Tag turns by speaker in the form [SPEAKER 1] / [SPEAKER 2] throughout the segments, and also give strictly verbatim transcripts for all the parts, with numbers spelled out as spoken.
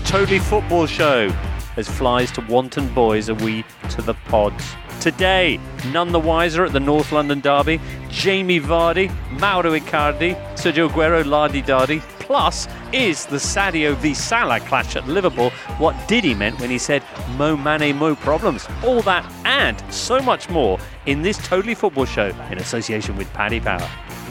[SPEAKER 1] Totally Football Show, as flies to wanton boys are we to the pods. Today, none the wiser at the North London derby, Jamie Vardy, Mauro Icardi, Sergio Aguero, Lardy Dardy, plus is the Sadio v Salah clash at Liverpool what Diddy meant when he said Mo Mane, Mo problems. All that and so much more in this Totally Football Show in association with Paddy Power.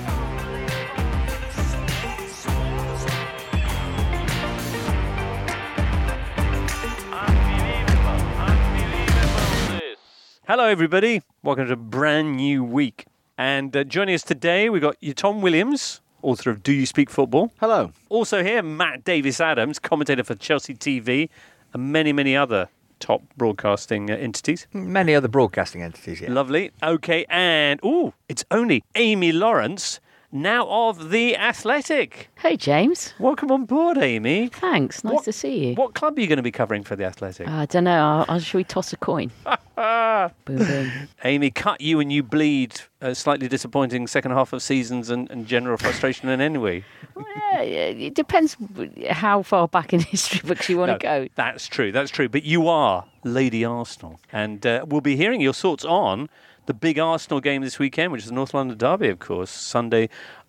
[SPEAKER 1] Hello everybody, welcome to a brand new week. And uh, joining us today, we've got you, Tom Williams, author of Do You Speak Football?
[SPEAKER 2] Hello.
[SPEAKER 1] Also here, Matt Davis-Adams, commentator for Chelsea T V and many, many other top broadcasting uh, entities.
[SPEAKER 2] Many other broadcasting entities, yeah.
[SPEAKER 1] Lovely. Okay, and, ooh, it's only Amy Lawrence, now of The Athletic.
[SPEAKER 3] Hey, James.
[SPEAKER 1] Welcome on board, Amy.
[SPEAKER 3] Thanks. Nice
[SPEAKER 1] what,
[SPEAKER 3] to see you.
[SPEAKER 1] What club are you going to be covering for The Athletic?
[SPEAKER 3] Uh, I don't know. I'll, I'll, shall we toss a coin? boom, boom.
[SPEAKER 1] Amy, cut you and you bleed. A slightly disappointing second half of seasons and, and general frustration in any way.
[SPEAKER 3] Well, yeah, it depends how far back in history books you want
[SPEAKER 1] no,
[SPEAKER 3] to go.
[SPEAKER 1] That's true. That's true. But you are Lady Arsenal. And uh, we'll be hearing your thoughts on the big Arsenal game this weekend, which is the North London derby, of course, Sunday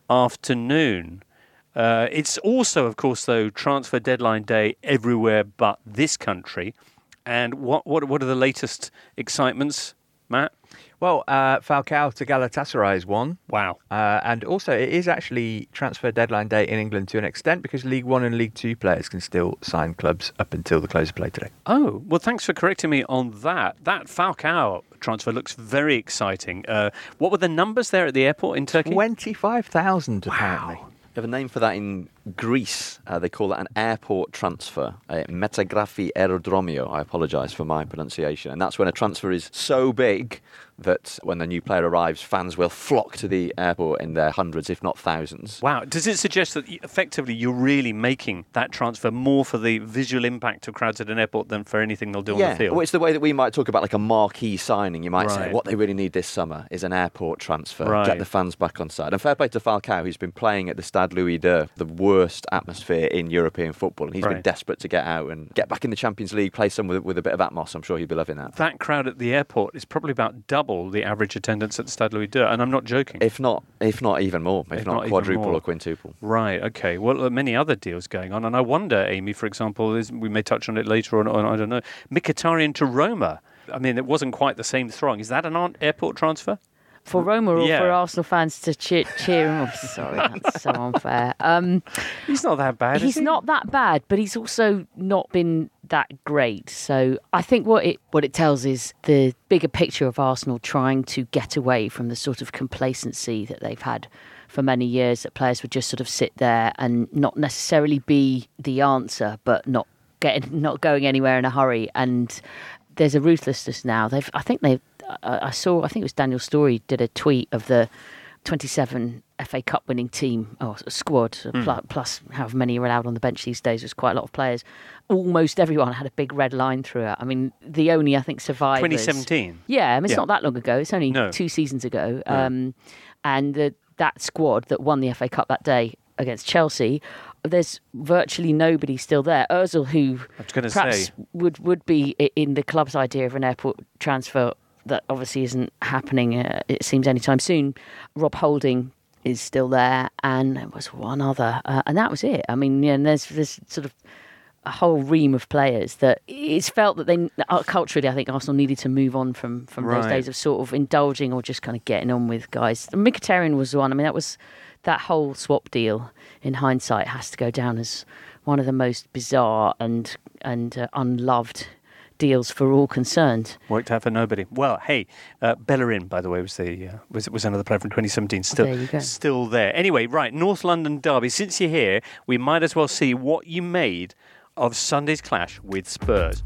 [SPEAKER 1] afternoon. Uh, it's also, of course, though, transfer deadline day everywhere but this country. And what what what are the latest excitements, Matt?
[SPEAKER 2] Well, uh, Falcao to Galatasaray is one.
[SPEAKER 1] Wow.
[SPEAKER 2] Uh, and also, it is actually transfer deadline day in England to an extent because League One and League Two players can still sign clubs up until the close of play today.
[SPEAKER 1] Oh, well, thanks for correcting me on that. That Falcao transfer looks very exciting. Uh, what were the numbers there at the airport in Turkey?
[SPEAKER 2] twenty-five thousand, apparently.
[SPEAKER 1] Wow.
[SPEAKER 4] They have a name for that in Greece. Uh, they call that an airport transfer, uh, metagrafi aerodromio. I apologise for my pronunciation. And that's when a transfer is so big that when the new player arrives, fans will flock to the airport in their hundreds, if not thousands.
[SPEAKER 1] Wow. Does it suggest that effectively you're really making that transfer more for the visual impact of crowds at an airport than for anything they'll do
[SPEAKER 4] yeah,
[SPEAKER 1] on the field?
[SPEAKER 4] Well, it's the way that we might talk about like a marquee signing. You might
[SPEAKER 1] Right.
[SPEAKER 4] say what they really need this summer is an airport transfer.
[SPEAKER 1] Right.
[SPEAKER 4] Get the fans back on side. And fair play to Falcao, who's been playing at the Stade Louis deux, the worst atmosphere in European football. And he's
[SPEAKER 1] Right.
[SPEAKER 4] been desperate to get out and get back in the Champions League, play some with, with a bit of atmos. I'm sure he'll be loving that.
[SPEAKER 1] That crowd at the airport is probably about double the average attendance at the Stade Louis deux, and I'm not joking.
[SPEAKER 4] If not, if not even more, if,
[SPEAKER 1] If
[SPEAKER 4] not,
[SPEAKER 1] not even
[SPEAKER 4] quadruple
[SPEAKER 1] more.
[SPEAKER 4] or quintuple.
[SPEAKER 1] Right, okay. Well, there are many other deals going on, and I wonder, Amy, for example, is, we may touch on it later on, on I don't know, Mkhitaryan to Roma. I mean, it wasn't quite the same throng. Is that an an- airport transfer?
[SPEAKER 3] For Roma or
[SPEAKER 1] Yeah.
[SPEAKER 3] for Arsenal fans to cheer, cheer him on? Sorry, that's so unfair. Um,
[SPEAKER 1] He's not that bad, is
[SPEAKER 3] he's
[SPEAKER 1] he?
[SPEAKER 3] not that bad, but he's also not been that great. So I think what it what it tells is the bigger picture of Arsenal trying to get away from the sort of complacency that they've had for many years, that players would just sort of sit there and not necessarily be the answer, but not getting not going anywhere in a hurry. And there's a ruthlessness now. They've I think they've I saw, I think it was Daniel Storey did a tweet of the twenty-seven F A Cup winning team, or squad, mm. plus, plus however many are allowed on the bench these days. There's quite a lot of players. Almost everyone had a big red line through it. I mean, the only, I think, survivors...
[SPEAKER 1] twenty seventeen?
[SPEAKER 3] Yeah, I mean, it's
[SPEAKER 1] yeah.
[SPEAKER 3] not that long ago. It's only
[SPEAKER 1] no.
[SPEAKER 3] two seasons ago.
[SPEAKER 1] No.
[SPEAKER 3] Um, and the, that squad that won the F A Cup that day against Chelsea... There's virtually nobody still there. Ozil, who
[SPEAKER 1] I was gonna
[SPEAKER 3] perhaps
[SPEAKER 1] say.
[SPEAKER 3] would would be in the club's idea of an airport transfer, that obviously isn't happening, uh, it seems, anytime soon. Rob Holding is still there, and there was one other, uh, and that was it. I mean, yeah, and there's there's sort of a whole ream of players that it's felt that they uh, culturally, I think Arsenal needed to move on from from
[SPEAKER 1] Right.
[SPEAKER 3] those days of sort of indulging or just kind of getting on with guys. Mkhitaryan was one. I mean, that was that whole swap deal. In hindsight, has to go down as one of the most bizarre and and uh, unloved deals for all concerned.
[SPEAKER 1] Worked out for nobody. Well, hey, uh, Bellerin, by the way, was the uh, was was another player from twenty seventeen. Still,
[SPEAKER 3] There you go.
[SPEAKER 1] still there. Anyway, right, North London derby. Since you're here, we might as well see what you made of Sunday's clash with Spurs.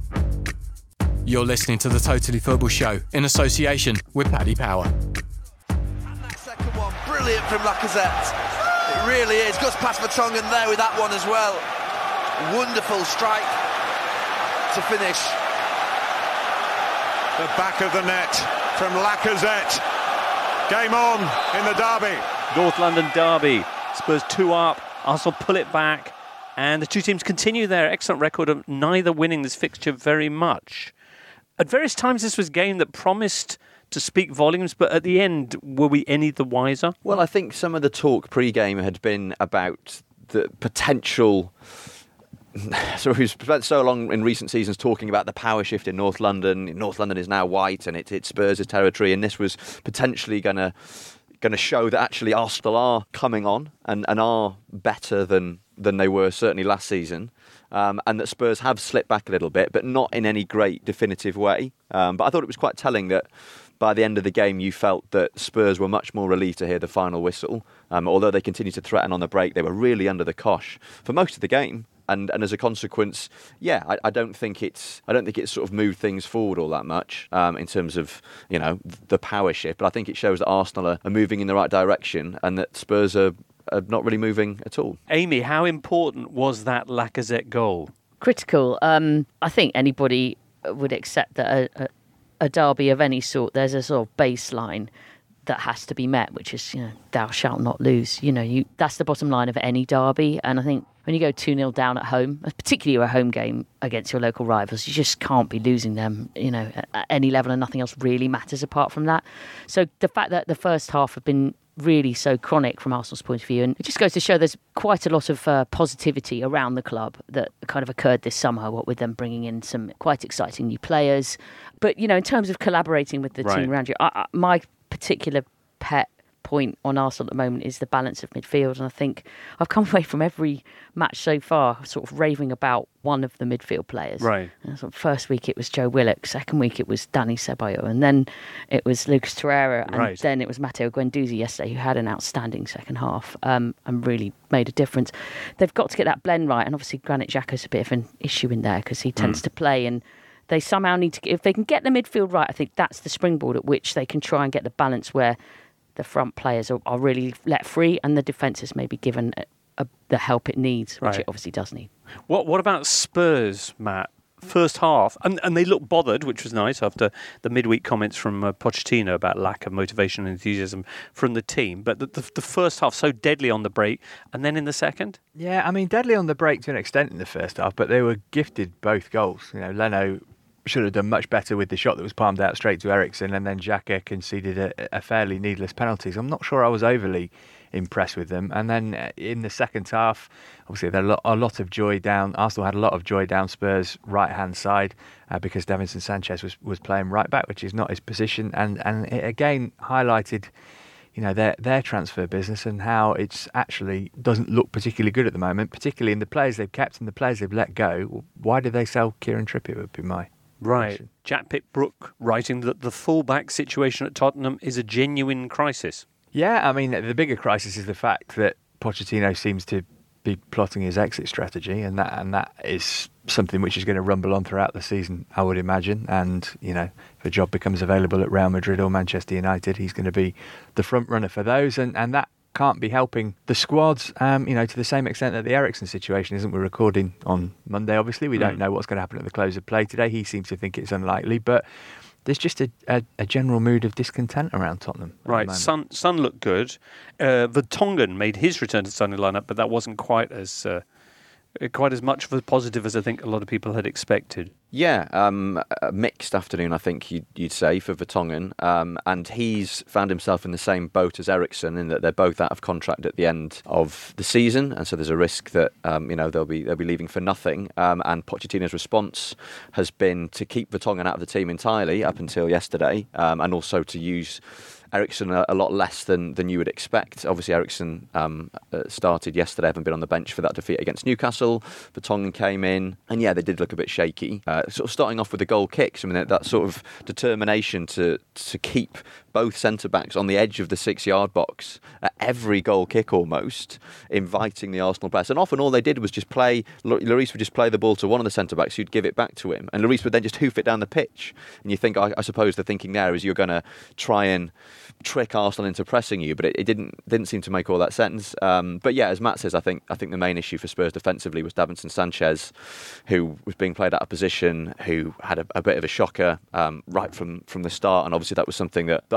[SPEAKER 5] You're listening to the Totally Football Show in association with Paddy Power.
[SPEAKER 6] And that second one, brilliant from Lacazette. It really is. Gus past Vertonghen there with that one as well. Wonderful strike to finish.
[SPEAKER 7] The back of the net from Lacazette. Game on in the derby.
[SPEAKER 1] North London derby. Spurs two up. Arsenal pull it back. And the two teams continue their excellent record of neither winning this fixture very much. At various times, this was a game that promised to speak volumes, but at the end, were we any the wiser?
[SPEAKER 4] Well, I think some of the talk pre-game had been about the potential... So we've spent so long in recent seasons talking about the power shift in North London. North London is now white and it, it Spurs' territory, and this was potentially going to going to show that actually Arsenal are coming on and, and are better than, than they were certainly last season. Um, and that Spurs have slipped back a little bit, but not in any great definitive way. Um, but I thought it was quite telling that by the end of the game, you felt that Spurs were much more relieved to hear the final whistle. Um, although they continued to threaten on the break, they were really under the cosh for most of the game. And and as a consequence, yeah, I, I don't think it's I don't think it's sort of moved things forward all that much um, in terms of, you know, the power shift. But I think it shows that Arsenal are, are moving in the right direction and that Spurs are, are not really moving at all.
[SPEAKER 1] Amy, how important was that Lacazette goal?
[SPEAKER 3] Critical. Um, I think anybody would accept that a, a, a derby of any sort, there's a sort of baseline that has to be met, which is, you know, thou shalt not lose. You know, you that's the bottom line of any derby. And I think when you go two nil down at home, particularly a home game against your local rivals, you just can't be losing them, you know, at any level, and nothing else really matters apart from that. So the fact that the first half have been really so chronic from Arsenal's point of view, and it just goes to show there's quite a lot of uh, positivity around the club that kind of occurred this summer, what with them bringing in some quite exciting new players. But, you know, in terms of collaborating with the
[SPEAKER 1] Right.
[SPEAKER 3] team around you, I, I, my particular pet point on Arsenal at the moment is the balance of midfield, and I think I've come away from every match so far sort of raving about one of the midfield players.
[SPEAKER 1] Right.
[SPEAKER 3] And so first week it was Joe Willock, second week it was Dani Ceballos, and then it was Lucas Torreira, and
[SPEAKER 1] Right.
[SPEAKER 3] then it was Matteo Guendouzi yesterday, who had an outstanding second half um, and really made a difference. They've got to get that blend right, and obviously Granit Xhaka's a bit of an issue in there because he tends
[SPEAKER 1] Mm.
[SPEAKER 3] to play, and they somehow need to, if they can get the midfield right, I think that's the springboard at which they can try and get the balance where the front players are, are really let free and the defence is maybe given a, a, the help it needs, which
[SPEAKER 1] Right.
[SPEAKER 3] it obviously does need.
[SPEAKER 1] What What about Spurs, Matt? First half, and, and they looked bothered, which was nice after the midweek comments from uh, Pochettino about lack of motivation and enthusiasm from the team. But the, the, the first half so deadly on the break, and then in the second,
[SPEAKER 2] Yeah, I mean, deadly on the break to an extent in the first half, but they were gifted both goals. You know, Leno should have done much better with the shot that was palmed out straight to Eriksen, and then Xhaka conceded a, a fairly needless penalty. So I'm not sure I was overly impressed with them. And then uh, in the second half, obviously there was a lot of joy down. Arsenal had a lot of joy down Spurs' right-hand side uh, because Davinson Sanchez was, was playing right back, which is not his position. And, and it again highlighted, you know, their their transfer business and how it's actually doesn't look particularly good at the moment, particularly in the players they've kept and the players they've let go. Why did they sell Kieran Trippier would be my
[SPEAKER 1] right?
[SPEAKER 2] question.
[SPEAKER 1] Jack Pickbrook writing that the fullback situation at Tottenham is a genuine crisis.
[SPEAKER 2] Yeah, I mean, the bigger crisis is the fact that Pochettino seems to be plotting his exit strategy, and that and that is something which is going to rumble on throughout the season, I would imagine. And, you know, if a job becomes available at Real Madrid or Manchester United, he's going to be the front runner for those, and, and that can't be helping the squads, um, you know, to the same extent that the Eriksen situation isn't. We're recording on Monday, obviously. We don't
[SPEAKER 1] Mm.
[SPEAKER 2] know what's going to happen at the close of play today. He seems to think it's unlikely, but there's just a, a, a general mood of discontent around Tottenham. at the
[SPEAKER 1] Right,
[SPEAKER 2] moment.
[SPEAKER 1] Son, Son looked good. Uh, Vertonghen made his return to the starting lineup, but that wasn't quite as uh, quite as much of a positive as I think a lot of people had expected.
[SPEAKER 4] Yeah, um, a mixed afternoon, I think you'd, you'd say, for Vertonghen. Um, and he's found himself in the same boat as Eriksen in that they're both out of contract at the end of the season. And so there's a risk that, um, you know, they'll be they'll be leaving for nothing. Um, and Pochettino's response has been to keep Vertonghen out of the team entirely up until yesterday, um, and also to use Eriksen a, a lot less than, than you would expect. Obviously, Eriksen um, uh, started yesterday, having been on the bench for that defeat against Newcastle. Vertonghen came in, and yeah, they did look a bit shaky. Uh, sort of starting off with the goal kicks. I mean, that, that sort of determination to to keep both centre-backs on the edge of the six-yard box at every goal kick almost, inviting the Arsenal press. And often all they did was just play, Lloris would just play the ball to one of the centre-backs who'd give it back to him, and Lloris would then just hoof it down the pitch. And you think, I, I suppose the thinking there is you're going to try and trick Arsenal into pressing you, but it, it didn't didn't seem to make all that sense. Um, but yeah, as Matt says, I think I think the main issue for Spurs defensively was Davinson Sanchez, who was being played out of position, who had a, a bit of a shocker um, right from, from the start, and obviously that was something that, that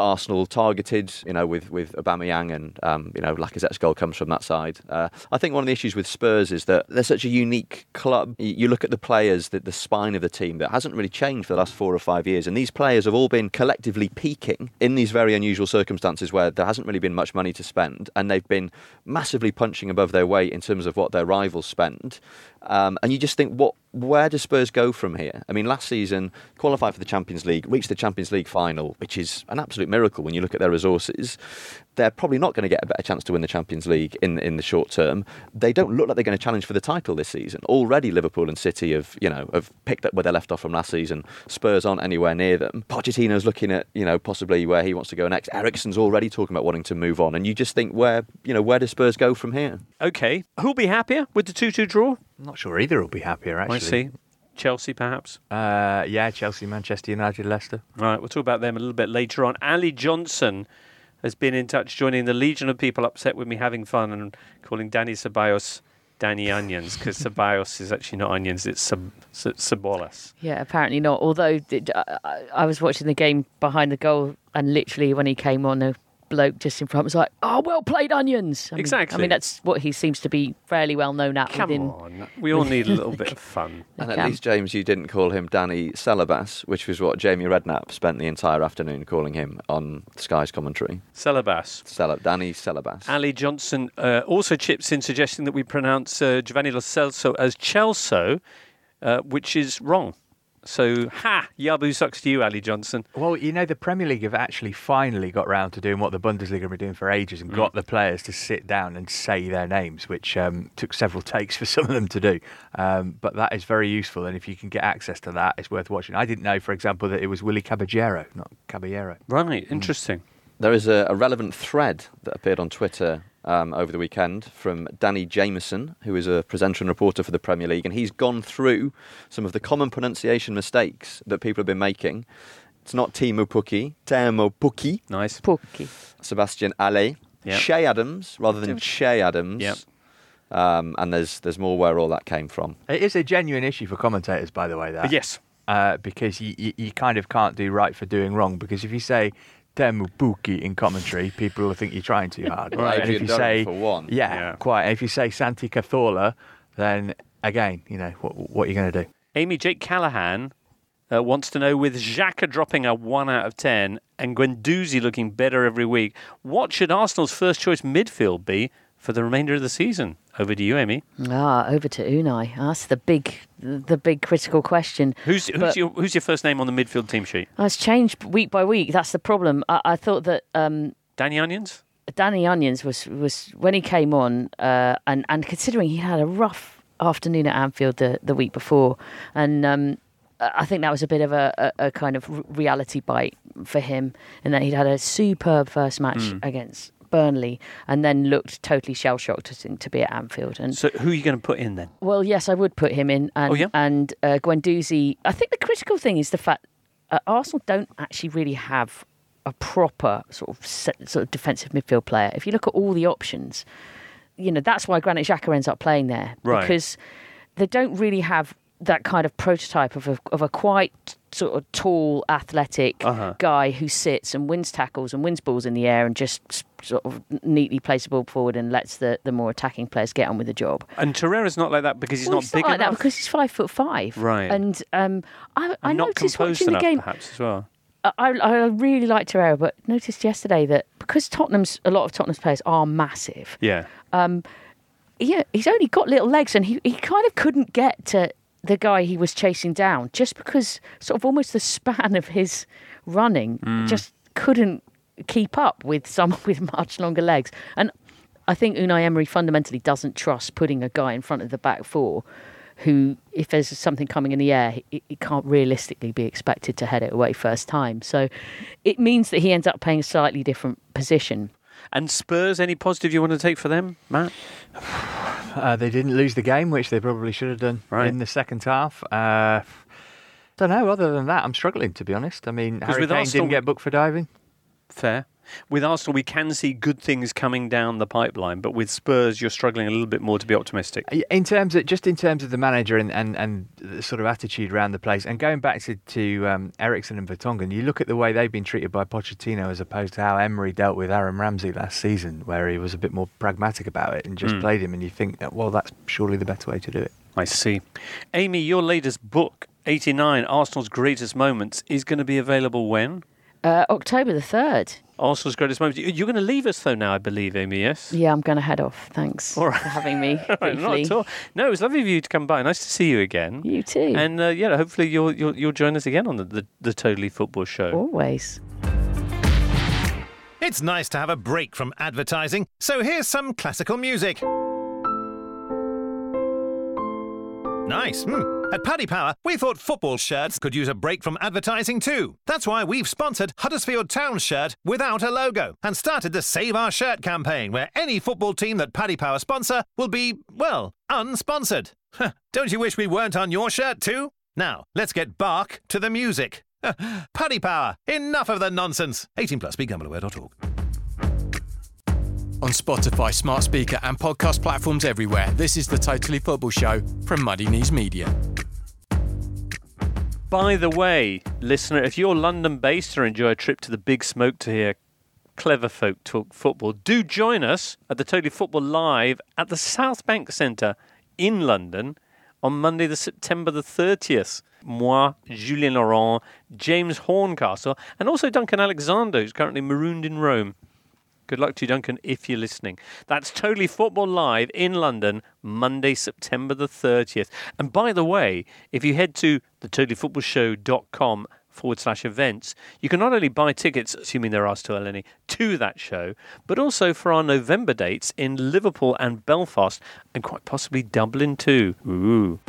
[SPEAKER 4] Arsenal targeted, you know, with, with Aubameyang and, um, you know, Lacazette's goal comes from that side. Uh, I think one of the issues with Spurs is that they're such a unique club. You, you look at the players, the, the spine of the team that hasn't really changed for the last four or five years. And these players have all been collectively peaking in these very unusual circumstances where there hasn't really been much money to spend. And they've been massively punching above their weight in terms of what their rivals spend. Um, and you just think, what? Where do Spurs go from here? I mean, last season, qualified for the Champions League, reached the Champions League final, which is an absolute miracle when you look at their resources. They're probably not going to get a better chance to win the Champions League in in the short term. They don't look like they're going to challenge for the title this season. Already Liverpool and City have, you know, have picked up where they left off from last season. Spurs aren't anywhere near them. Pochettino's looking at, you know, possibly where he wants to go next. Eriksen's already talking about wanting to move on. And you just think, where, you know, where do Spurs go from here?
[SPEAKER 1] Okay. Who'll be happier with the two two draw?
[SPEAKER 2] I'm not sure either will be happier, actually.
[SPEAKER 1] I see. Chelsea, perhaps?
[SPEAKER 2] Uh, yeah, Chelsea, Manchester United, Leicester.
[SPEAKER 1] All right, we'll talk about them a little bit later on. Ali Johnson has been in touch, joining the legion of people upset with me having fun and calling Danny Ceballos Danny Onions, because Ceballos is actually not onions, it's sub, sub, Ceballos.
[SPEAKER 3] Yeah, apparently not. Although I, I was watching the game behind the goal, and literally when he came on, the bloke just in front was like, "Oh, well played, Onions." I mean,
[SPEAKER 1] exactly.
[SPEAKER 3] I mean, that's what he seems to be fairly well known at.
[SPEAKER 1] Come
[SPEAKER 3] within,
[SPEAKER 1] on, we all need a little bit of fun.
[SPEAKER 4] And at least, James, you didn't call him Danny Celebas, which was what Jamie Redknapp spent the entire afternoon calling him on Sky's commentary.
[SPEAKER 1] Celebas.
[SPEAKER 4] Cele- Danny Celebas.
[SPEAKER 1] Ali Johnson uh, also chips in suggesting that we pronounce uh, Giovanni Lo Celso as Celso, uh, which is wrong. So, ha! Yabu sucks to you, Ali Johnson.
[SPEAKER 2] Well, you know, the Premier League have actually finally got round to doing what the Bundesliga have been doing for ages and mm. got the players to sit down and say their names, which um, took several takes for some of them to do. Um, but that is very useful, and if you can get access to that, it's worth watching. I didn't know, for example, that it was Willy Caballero, not Caballero.
[SPEAKER 1] Right, interesting. Mm.
[SPEAKER 4] There is a, a relevant thread that appeared on Twitter um, over the weekend from Danny Jameson, who is a presenter and reporter for the Premier League, and he's gone through some of the common pronunciation mistakes that people have been making. It's not Teemu Pukki, Teemu Pukki.
[SPEAKER 1] Nice.
[SPEAKER 3] Pukki.
[SPEAKER 4] Sebastian Haller. Yep. Che Adams, rather than Che Adams.
[SPEAKER 1] Yep.
[SPEAKER 4] Um, and there's there's more where all that came from.
[SPEAKER 2] It is a genuine issue for commentators, by the way, that.
[SPEAKER 1] Yes.
[SPEAKER 2] Uh, because you, you, you kind of can't do right for doing wrong, because if you say Teemu Pukki in commentary, people will think you're trying too hard.
[SPEAKER 4] Right,
[SPEAKER 2] and if you
[SPEAKER 4] Durham
[SPEAKER 2] say,
[SPEAKER 4] for one.
[SPEAKER 2] Yeah,
[SPEAKER 1] yeah,
[SPEAKER 2] quite. And if you say Santi Cazorla, then again, you know, what, what are you going to do?
[SPEAKER 1] Amy Jake Callahan uh, wants to know, with Xhaka dropping a one out of ten and Guendouzi looking better every week, what should Arsenal's first choice midfield be for the remainder of the season? Over to you, Amy.
[SPEAKER 3] Ah, over to Unai. That's the big, the big critical question.
[SPEAKER 1] Who's who's your who's your first name on the midfield team sheet?
[SPEAKER 3] It's changed week by week. That's the problem. I, I thought that um,
[SPEAKER 1] Danny Onions.
[SPEAKER 3] Danny Onions was was when he came on, uh, and and considering he had a rough afternoon at Anfield the, the week before, and um, I think that was a bit of a, a, a kind of reality bite for him, and then he'd had a superb first match mm. against Burnley, and then looked totally shell-shocked to, to be at Anfield. And
[SPEAKER 1] so who are you going to put in then?
[SPEAKER 3] Well, yes, I would put him in. And,
[SPEAKER 1] oh, yeah?
[SPEAKER 3] And uh, Guendouzi. I think the critical thing is the fact uh, Arsenal don't actually really have a proper sort of set, sort of defensive midfield player. If you look at all the options, you know, that's why Granit Xhaka ends up playing there.
[SPEAKER 1] Right.
[SPEAKER 3] Because they don't really have that kind of prototype of a, of a quite sort of tall, athletic
[SPEAKER 1] uh-huh.
[SPEAKER 3] guy who sits and wins tackles and wins balls in the air and just sort of neatly plays the ball forward and lets the, the more attacking players get on with the job.
[SPEAKER 1] And Torreira's not like that because he's
[SPEAKER 3] well,
[SPEAKER 1] not
[SPEAKER 3] he's
[SPEAKER 1] big
[SPEAKER 3] not like
[SPEAKER 1] enough?
[SPEAKER 3] That because he's five foot five.
[SPEAKER 1] Right.
[SPEAKER 3] And um, I, I
[SPEAKER 1] not
[SPEAKER 3] noticed
[SPEAKER 1] composed
[SPEAKER 3] watching
[SPEAKER 1] enough,
[SPEAKER 3] the game.
[SPEAKER 1] Perhaps as well.
[SPEAKER 3] I, I really like Torreira, but noticed yesterday that because Tottenham's a lot of Tottenham's players are massive.
[SPEAKER 1] Yeah.
[SPEAKER 3] Um, yeah, he's only got little legs, and he, he kind of couldn't get to the guy he was chasing down just because sort of almost the span of his running
[SPEAKER 1] mm.
[SPEAKER 3] just couldn't keep up with someone with much longer legs. And I think Unai Emery fundamentally doesn't trust putting a guy in front of the back four who, if there's something coming in the air, he, he can't realistically be expected to head it away first time. So it means that he ends up playing a slightly different position.
[SPEAKER 1] And Spurs, any positive you want to take for them, Matt?
[SPEAKER 2] Uh, they didn't lose the game, which they probably should have done right. in the second half. Uh, don't know. Other than that, I'm struggling, to be honest. I mean, Harry Kane Arsenal, didn't get booked for diving.
[SPEAKER 1] Fair. With Arsenal, we can see good things coming down the pipeline, but with Spurs, you're struggling a little bit more to be optimistic.
[SPEAKER 2] In terms of just in terms of the manager and, and, and the sort of attitude around the place, and going back to to um, Eriksen and Vertonghen, you look at the way they've been treated by Pochettino as opposed to how Emery dealt with Aaron Ramsey last season, where he was a bit more pragmatic about it and just mm. played him, and you think that, well, that's surely the better way to do it.
[SPEAKER 1] I see. Amy, your latest book, eighty-nine, Arsenal's Greatest Moments, is going to be available when?
[SPEAKER 3] Uh, October the third.
[SPEAKER 1] Arsenal's Greatest Moments. You're going to leave us, though, now, I believe, Amy, yes?
[SPEAKER 3] Yeah, I'm going to head off. Thanks
[SPEAKER 1] all right.
[SPEAKER 3] for having me.
[SPEAKER 1] Right, not at all. No, it was lovely of you to come by. Nice to see you again.
[SPEAKER 3] You too.
[SPEAKER 1] And, uh, yeah, hopefully you'll, you'll, you'll join us again on the, the, the Totally Football Show.
[SPEAKER 3] Always.
[SPEAKER 8] It's nice to have a break from advertising, so here's some classical music. Nice. Hmm. At Paddy Power, we thought football shirts could use a break from advertising too. That's why we've sponsored Huddersfield Town's shirt without a logo and started the Save Our Shirt campaign, where any football team that Paddy Power sponsor will be, well, unsponsored. Don't you wish we weren't on your shirt too? Now, let's get bark to the music. Paddy Power, enough of the nonsense. eighteen plus, be gamble aware dot org.
[SPEAKER 5] On Spotify, smart speaker and podcast platforms everywhere, this is the Totally Football Show from Muddy Knees Media.
[SPEAKER 1] By the way, listener, if you're London-based or enjoy a trip to the Big Smoke to hear clever folk talk football, do join us at the Totally Football Live at the South Bank Centre in London on Monday, the September the thirtieth. Moi, Julien Laurent, James Horncastle, and also Duncan Alexander, who's currently marooned in Rome. Good luck to you, Duncan, if you're listening. That's Totally Football Live in London, Monday, September the thirtieth. And by the way, if you head to the totally football show dot com forward slash events, you can not only buy tickets, assuming there are still any, to that show, but also for our November dates in Liverpool and Belfast, and quite possibly Dublin too. Ooh.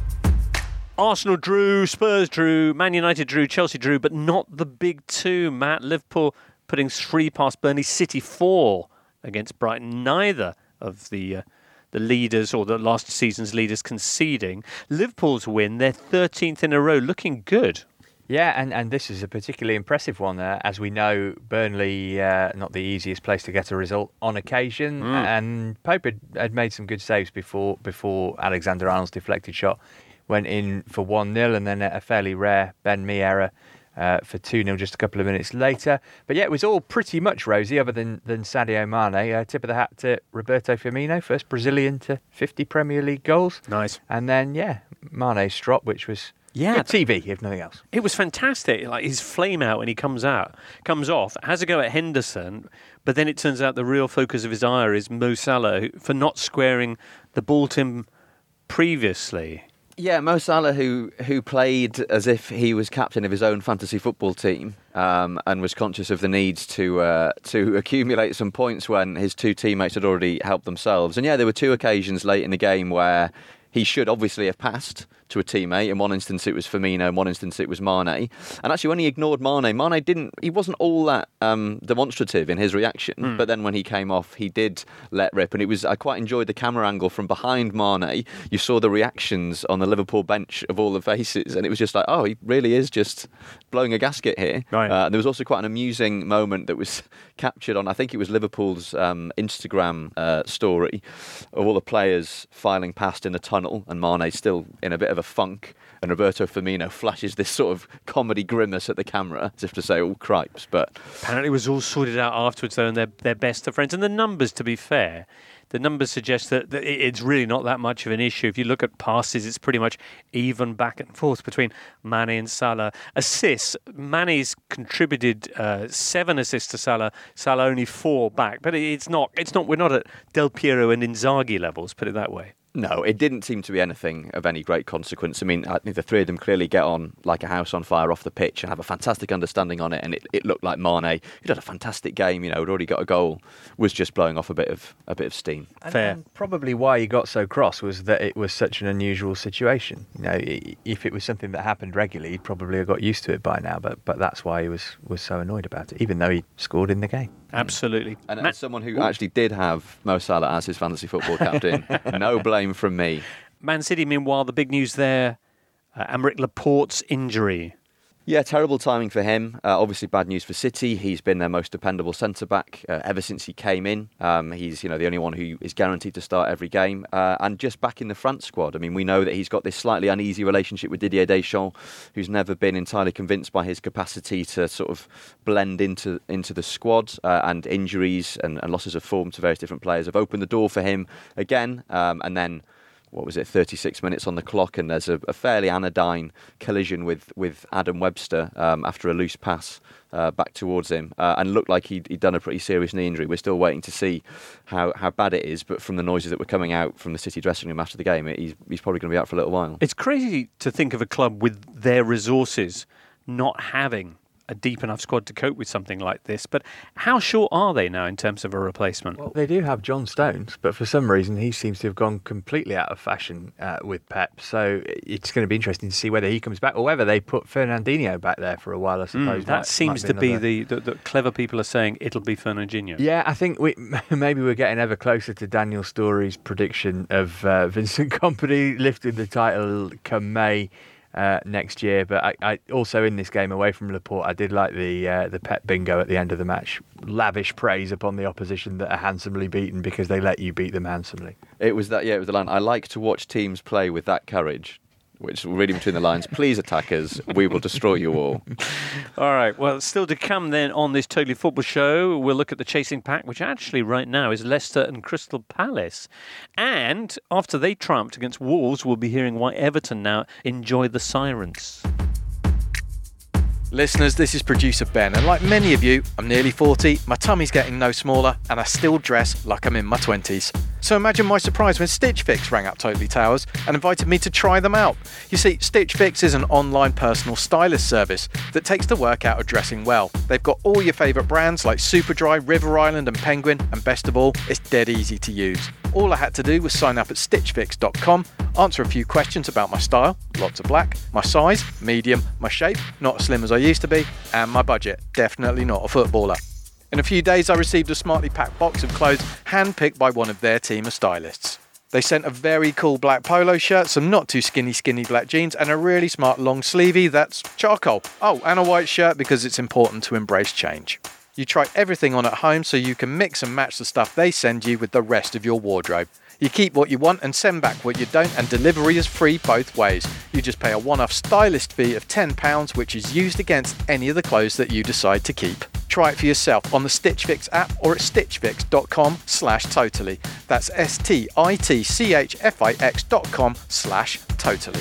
[SPEAKER 1] Arsenal drew, Spurs drew, Man United drew, Chelsea drew, but not the big two, Matt. Liverpool putting three past Burnley, City four against Brighton. Neither of the uh, the leaders or the last season's leaders conceding. Liverpool's win, their thirteenth in a row, looking good.
[SPEAKER 2] Yeah, and, and this is a particularly impressive one. Uh, as we know, Burnley, uh, not the easiest place to get a result on occasion. Mm. And Pope had, had made some good saves before before Alexander Arnold's deflected shot went in for one nil, and then a fairly rare Ben Mee error Uh, for two nil just a couple of minutes later. But yeah, it was all pretty much rosy other than, than Sadio Mane. Uh, tip of the hat to Roberto Firmino, first Brazilian to fifty Premier League goals.
[SPEAKER 1] Nice.
[SPEAKER 2] And then, yeah, Mane's strop, which was
[SPEAKER 1] yeah,
[SPEAKER 2] good T V, if nothing else.
[SPEAKER 1] It was fantastic. Like his flame out when he comes out, comes off, has a go at Henderson, but then it turns out the real focus of his ire is Mo Salah for not squaring the ball to him previously.
[SPEAKER 4] Yeah, Mo Salah, who who played as if he was captain of his own fantasy football team, um, and was conscious of the need to uh, to accumulate some points when his two teammates had already helped themselves. And yeah, there were two occasions late in the game where he should obviously have passed to a teammate. In one instance it was Firmino, in one instance it was Mane. And actually when he ignored Mane, Mane didn't, he wasn't all that um, demonstrative in his reaction. Mm. But then when he came off, he did let rip. And it was, I quite enjoyed the camera angle from behind Mane. You saw the reactions on the Liverpool bench of all the faces. And it was just like, oh, he really is just blowing a gasket here.
[SPEAKER 1] Right.
[SPEAKER 4] Uh, and there was also quite an amusing moment that was captured on, I think it was Liverpool's um, Instagram uh, story, of all the players filing past in the tunnel and Mane still in a bit of a funk, and Roberto Firmino flashes this sort of comedy grimace at the camera as if to say, oh, cripes. But
[SPEAKER 1] apparently it was all sorted out afterwards, though, and they're, they're best of friends. And the numbers, to be fair, the numbers suggest that, that it's really not that much of an issue. If you look at passes, it's pretty much even back and forth between Mane and Salah. Assists, Mane's contributed uh, seven assists to Salah, Salah only four back. But it's not, it's not, we're not at Del Piero and Inzaghi levels, put it that way.
[SPEAKER 4] No, it didn't seem to be anything of any great consequence. I mean, I think the three of them clearly get on like a house on fire off the pitch and have a fantastic understanding on it. And it, it looked like Mane, who'd had a fantastic game, you know, had already got a goal, was just blowing off a bit of a bit of steam.
[SPEAKER 2] And,
[SPEAKER 1] Fair.
[SPEAKER 2] And probably why he got so cross was that it was such an unusual situation. You know, if it was something that happened regularly, he'd probably have got used to it by now. But but that's why he was was so annoyed about it, even though he scored in the game.
[SPEAKER 1] Absolutely.
[SPEAKER 4] And
[SPEAKER 1] Matt,
[SPEAKER 4] as someone who actually did have Mo Salah as his fantasy football captain, no blame from me.
[SPEAKER 1] Man City, meanwhile, the big news there, uh, Aymeric Laporte's injury.
[SPEAKER 4] Yeah, terrible timing for him. Uh, obviously, bad news for City. He's been their most dependable centre-back uh, ever since he came in. Um, he's, you know, the only one who is guaranteed to start every game. Uh, and just back in the France squad. I mean, we know that he's got this slightly uneasy relationship with Didier Deschamps, who's never been entirely convinced by his capacity to sort of blend into into the squad. Uh, and injuries and, and losses of form to various different players have opened the door for him again. Um, and then... what was it, thirty-six minutes on the clock, and there's a, a fairly anodyne collision with, with Adam Webster um, after a loose pass uh, back towards him, uh, and looked like he'd, he'd done a pretty serious knee injury. We're still waiting to see how, how bad it is, but from the noises that were coming out from the City dressing room after the game, he's, he's probably going to be out for a little while.
[SPEAKER 1] It's crazy to think of a club with their resources not having a deep enough squad to cope with something like this. But how short are they now in terms of a replacement?
[SPEAKER 2] Well, they do have John Stones, but for some reason he seems to have gone completely out of fashion uh, with Pep. So it's going to be interesting to see whether he comes back or whether they put Fernandinho back there for a while, I suppose.
[SPEAKER 1] Mm, that
[SPEAKER 2] might,
[SPEAKER 1] seems
[SPEAKER 2] might
[SPEAKER 1] to be
[SPEAKER 2] another...
[SPEAKER 1] the, the, the clever people are saying it'll be Fernandinho.
[SPEAKER 2] Yeah, I think we maybe we're getting ever closer to Daniel Story's prediction of uh, Vincent Kompany lifting the title come May. Uh, next year, but I, I also in this game away from Laporte, I did like the uh, the Pep bingo at the end of the match. Lavish praise upon the opposition that are handsomely beaten because they let you beat them handsomely.
[SPEAKER 4] It was that, yeah, it was the line. I like to watch teams play with that courage. Which, reading between the lines, please attack us, we will destroy you all.
[SPEAKER 1] All right, well, still to come then on this Totally Football show, we'll look at the chasing pack, which actually right now is Leicester and Crystal Palace. And after they triumphed against Wolves, we'll be hearing why Everton now enjoy the sirens.
[SPEAKER 9] Listeners, this is producer Ben, and like many of you, I'm nearly forty, my tummy's getting no smaller, and I still dress like I'm in my twenties. So imagine my surprise when Stitch Fix rang up Totally Towers and invited me to try them out. You see, Stitch Fix is an online personal stylist service that takes the work out of dressing well. They've got all your favourite brands like Superdry, River Island and Penguin, and best of all, it's dead easy to use. All I had to do was sign up at stitch fix dot com, answer a few questions about my style, lots of black, my size, medium, my shape, not as slim as I used to be, and my budget, definitely not a footballer. In a few days I received a smartly packed box of clothes hand-picked by one of their team of stylists. They sent a very cool black polo shirt, some not too skinny skinny black jeans, and a really smart long sleevey that's charcoal. Oh, and a white shirt because it's important to embrace change. You try everything on at home so you can mix and match the stuff they send you with the rest of your wardrobe. You keep what you want and send back what you don't, and delivery is free both ways. You just pay a one-off stylist fee of ten pounds, which is used against any of the clothes that you decide to keep. Try it for yourself on the Stitch Fix app or at stitch fix dot com slash totally. That's S T I T C H F I X dot com slash totally.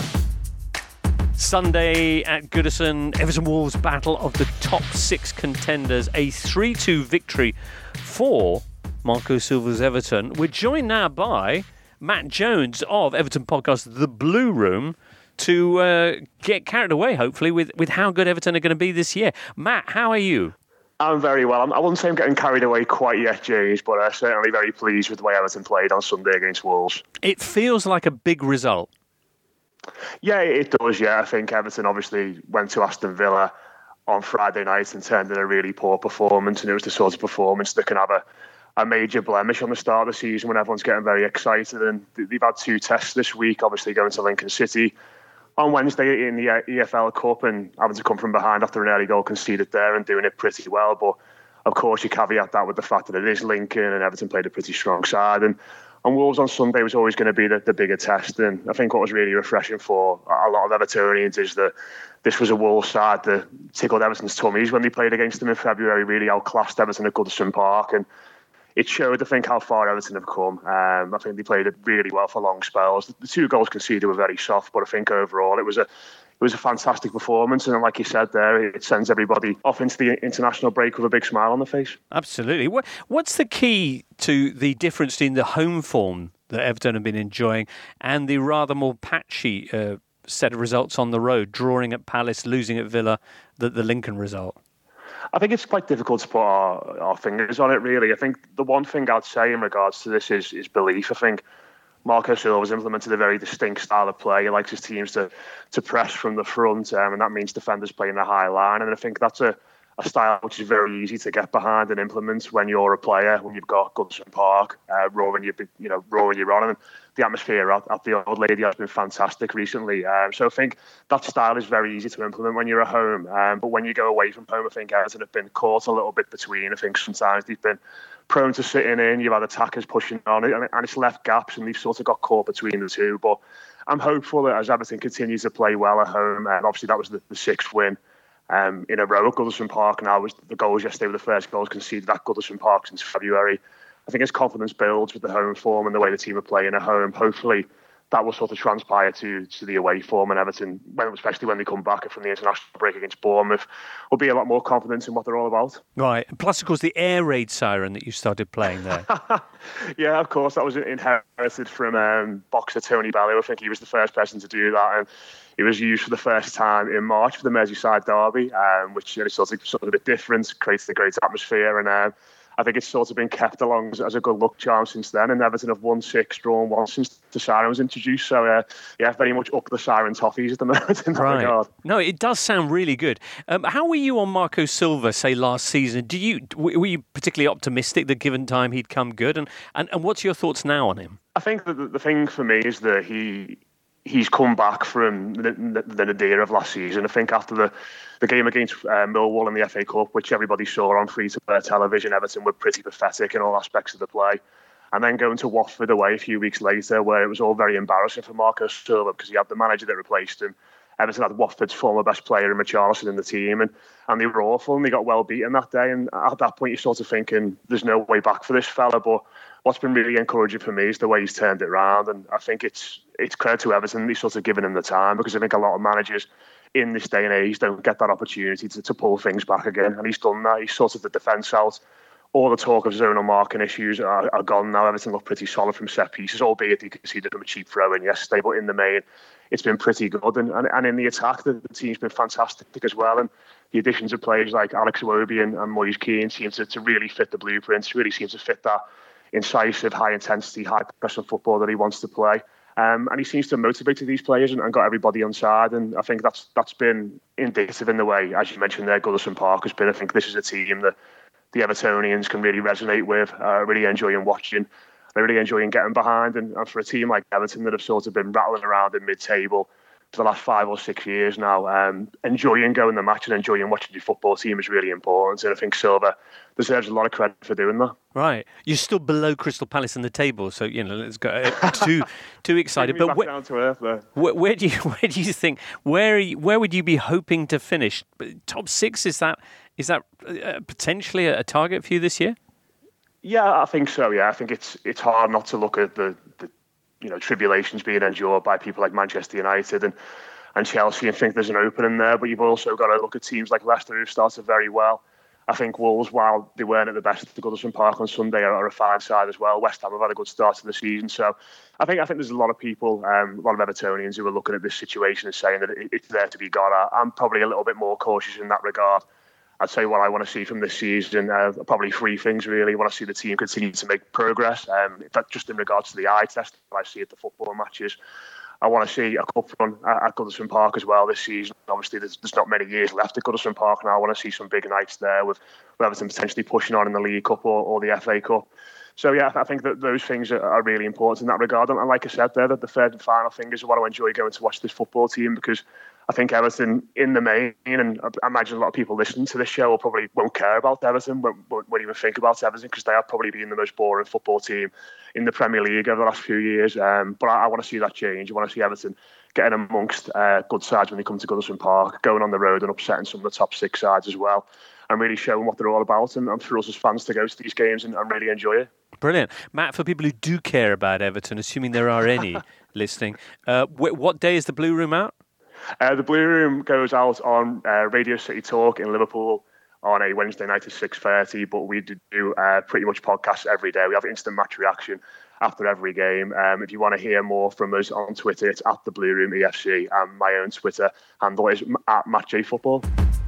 [SPEAKER 1] Sunday at Goodison, Everton Wolves battle of the top six contenders, a three two victory for Marco Silva's Everton. We're joined now by Matt Jones of Everton podcast The Blue Room to uh, get carried away, hopefully, with, with how good Everton are going to be this year. Matt, how are you?
[SPEAKER 10] I'm very well. I wouldn't say I'm getting carried away quite yet, James, but I'm certainly very pleased with the way Everton played on Sunday against Wolves.
[SPEAKER 1] It feels like a big result.
[SPEAKER 10] Yeah, it does, yeah. I think Everton obviously went to Aston Villa on Friday night and turned in a really poor performance, and it was the sort of performance that can have a, a major blemish on the start of the season when everyone's getting very excited. And they've had two tests this week, obviously going to Lincoln City on Wednesday in the E F L Cup and having to come from behind after an early goal conceded there and doing it pretty well. But of course, you caveat that with the fact that it is Lincoln and Everton played a pretty strong side. And And Wolves on Sunday was always going to be the, the bigger test. And I think what was really refreshing for a lot of Evertonians is that this was a Wolves side that tickled Everton's tummies when they played against them in February, really outclassed Everton at Goodison Park. And it showed, I think, how far Everton have come. Um, I think they played it really well for long spells. The two goals conceded were very soft, but I think overall it was a It was a fantastic performance, and like you said there, it sends everybody off into the international break with a big smile on their face.
[SPEAKER 1] Absolutely. What, what's the key to the difference in the home form that Everton have been enjoying and the rather more patchy uh, set of results on the road, drawing at Palace, losing at Villa, the, the Lincoln result?
[SPEAKER 10] I think it's quite difficult to put our, our fingers on it, really. I think the one thing I'd say in regards to this is, is belief. I think Marco Silva's implemented a very distinct style of play. He likes his teams to to press from the front, um, and that means defenders playing a high line. And I think that's a, a style which is very easy to get behind and implement when you're a player, when you've got Goodison Park uh, roaring you, you know, roaring you on, and the atmosphere at, at the Old Lady has been fantastic recently. Um, so I think that style is very easy to implement when you're at home. Um, but when you go away from home, I think Everton have been caught a little bit between. I think sometimes they've been prone to sitting in. You've had attackers pushing on it, and, and it's left gaps, and they've sort of got caught between the two. But I'm hopeful that as Everton continues to play well at home, and obviously that was the, the sixth win Um, in a row at Goodison Park. Now was the goals yesterday were the first goals conceded at Goodison Park since February. I think as confidence builds with the home form and the way the team are playing at home, hopefully that will sort of transpire to to the away form, and Everton, when, especially when they come back from the international break against Bournemouth, will be a lot more confident in what they're all about.
[SPEAKER 1] Right. Plus, of course, the air raid siren that you started playing there.
[SPEAKER 10] Yeah, of course, that was inherited from um, boxer Tony Bellew. I think he was the first person to do that, and it was used for the first time in March for the Merseyside derby, um, which you know, is sort of, sort of a bit different, creates a great atmosphere, and um, I think it's sort of been kept along as, as a good luck charm since then. And Everton have won six, drawn one since the siren was introduced. So, uh, yeah, very much up the siren toffees at the moment in that
[SPEAKER 1] right.
[SPEAKER 10] regard.
[SPEAKER 1] No, it does sound really good. Um, how were you on Marco Silva, say, last season? Do you were you particularly optimistic that given time he'd come good? And and, and what's your thoughts now on him?
[SPEAKER 10] I think that the, the thing for me is that he... he's come back from the, the, the nadir of last season. I think after the, the game against uh, Millwall in the F A Cup, which everybody saw on free-to-air television, Everton were pretty pathetic in all aspects of the play. And then going to Watford away a few weeks later, where it was all very embarrassing for Marco Silva because he had the manager that replaced him. Everton had Watford's former best player in Richarlison in the team, and, and they were awful, and they got well beaten that day. And at that point, you're sort of thinking, there's no way back for this fella. But what's been really encouraging for me is the way he's turned it around, and I think it's it's credit to Everton. He's sort of given him the time, because I think a lot of managers in this day and age don't get that opportunity to, to pull things back again, and he's done that. He's sorted the defence out. All the talk of zonal marking issues are, are gone now. Everton look pretty solid from set pieces, albeit they conceded them a cheap throw in yesterday, but in the main, it's been pretty good. And, and, and in the attack, the, the team's been fantastic as well. And the additions of players like Alex Iwobi and, and Moise Kean seem to, to really fit the blueprint, really seem to fit that incisive, high-intensity, high-pressing football that he wants to play. Um, and he seems to have motivated these players and, and got everybody on side. And I think that's that's been indicative in the way, as you mentioned there, Goodison Park has been. I think this is a team that the Evertonians can really resonate with, uh, really enjoying watching, they're really enjoying getting behind. And, and for a team like Everton that have sort of been rattling around in mid-table for the last five or six years now, um, enjoying going the match and enjoying watching your football team is really important. And I think Silva deserves a lot of credit for doing that.
[SPEAKER 1] Right. You're still below Crystal Palace in the table, so, you know, let's go. Uh, too too excited.
[SPEAKER 10] But
[SPEAKER 1] back
[SPEAKER 10] where, down to earth there.
[SPEAKER 1] Where, where do you where do you think where are you, where would you be hoping to finish? Top six, is that is that uh, potentially a, a target for you this year?
[SPEAKER 10] Yeah, I think so. Yeah, I think it's it's hard not to look at the, the you know tribulations being endured by people like Manchester United and and Chelsea and think there's an opening there. But you've also got to look at teams like Leicester who've started very well. I think Wolves, while they weren't at the best at Goodison Park on Sunday, are, are a fine side as well. West Ham have had a good start to the season. So I think I think there's a lot of people, um, a lot of Evertonians who are looking at this situation and saying that it, it's there to be got at. I'm probably a little bit more cautious in that regard. I'd say what I want to see from this season, uh, probably three things really. I want to see the team continue to make progress, um, that just in regards to the eye test that I see at the football matches. I want to see a cup run at Goodison Park as well this season. Obviously, there's, there's not many years left at Goodison Park now. I want to see some big nights there with Everton potentially pushing on in the League Cup or, or the F A Cup. So, yeah, I think that those things are, are really important in that regard. And like I said there, that the third and final thing is I want to enjoy going to watch this football team, because I think Everton in the main, and I imagine a lot of people listening to this show will probably won't care about Everton, won't, won't even think about Everton, because they have probably been the most boring football team in the Premier League over the last few years. Um, but I, I want to see that change. I want to see Everton getting amongst uh, good sides when they come to Goodison Park, going on the road and upsetting some of the top six sides as well, and really showing what they're all about. And, and for us as fans to go to these games and, and really enjoy it.
[SPEAKER 1] Brilliant. Matt, for people who do care about Everton, assuming there are any listening, uh, wh- what day is the Blue Room out?
[SPEAKER 10] Uh, the Blue Room goes out on uh, Radio City Talk in Liverpool on a Wednesday night at six thirty, but we do uh, pretty much podcasts every day. We have instant match reaction after every game. Um, if you want to hear more from us on Twitter, it's at the Blue Room E F C, and my own Twitter handle is at Matt J Football.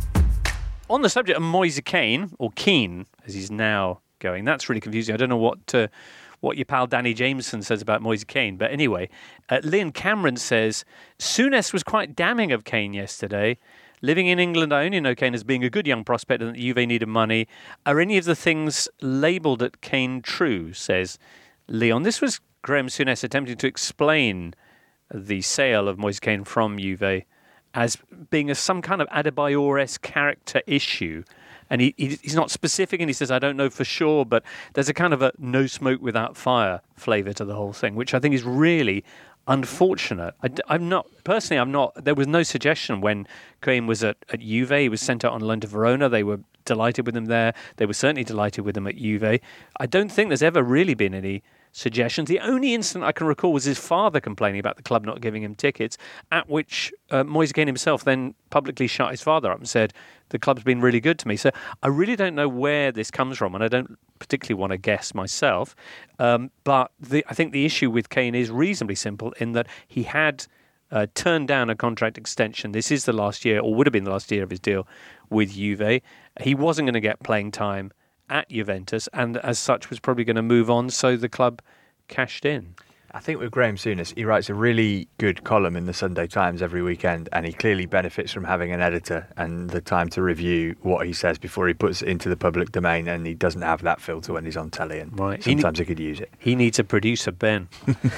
[SPEAKER 1] On the subject of Moise Kean, or Keane, as he's now going, that's really confusing. I don't know what uh, what your pal Danny Jameson says about Moise Kean, but anyway, uh, Lynn Cameron says Souness was quite damning of Kean yesterday. living in England, I only know Kane as being a good young prospect and that Juve needed money. Are any of the things labelled at Kane true, says Leon. This was Graham Souness attempting to explain the sale of Moise Kean from Juve as being a, some kind of Adebayor-esque character issue. And he, he he's not specific, and he says, I don't know for sure, but there's a kind of a no smoke without fire flavour to the whole thing, which I think is really unfortunate. I, I'm not, personally, I'm not, there was no suggestion when Kean was at, at Juve. He was sent out on loan to Verona. They were delighted with him there. They were certainly delighted with him at Juve. I don't think there's ever really been any suggestions. The only incident I can recall was his father complaining about the club not giving him tickets, at which uh, Moise Kean himself then publicly shut his father up and said, the club's been really good to me. So I really don't know where this comes from, and I don't particularly want to guess myself. Um, but the, I think the issue with Kean is reasonably simple in that he had uh, turned down a contract extension. This is the last year, or would have been the last year of his deal with Juve. He wasn't going to get playing time at Juventus, and as such was probably going to move on, so the club cashed in.
[SPEAKER 2] I think with Graham Souness, he writes a really good column in the Sunday Times every weekend, and he clearly benefits from having an editor and the time to review what he says before he puts it into the public domain, and he doesn't have that filter when he's on telly, and
[SPEAKER 1] right.
[SPEAKER 2] sometimes
[SPEAKER 1] he,
[SPEAKER 2] he could use it.
[SPEAKER 1] He needs a producer, Ben.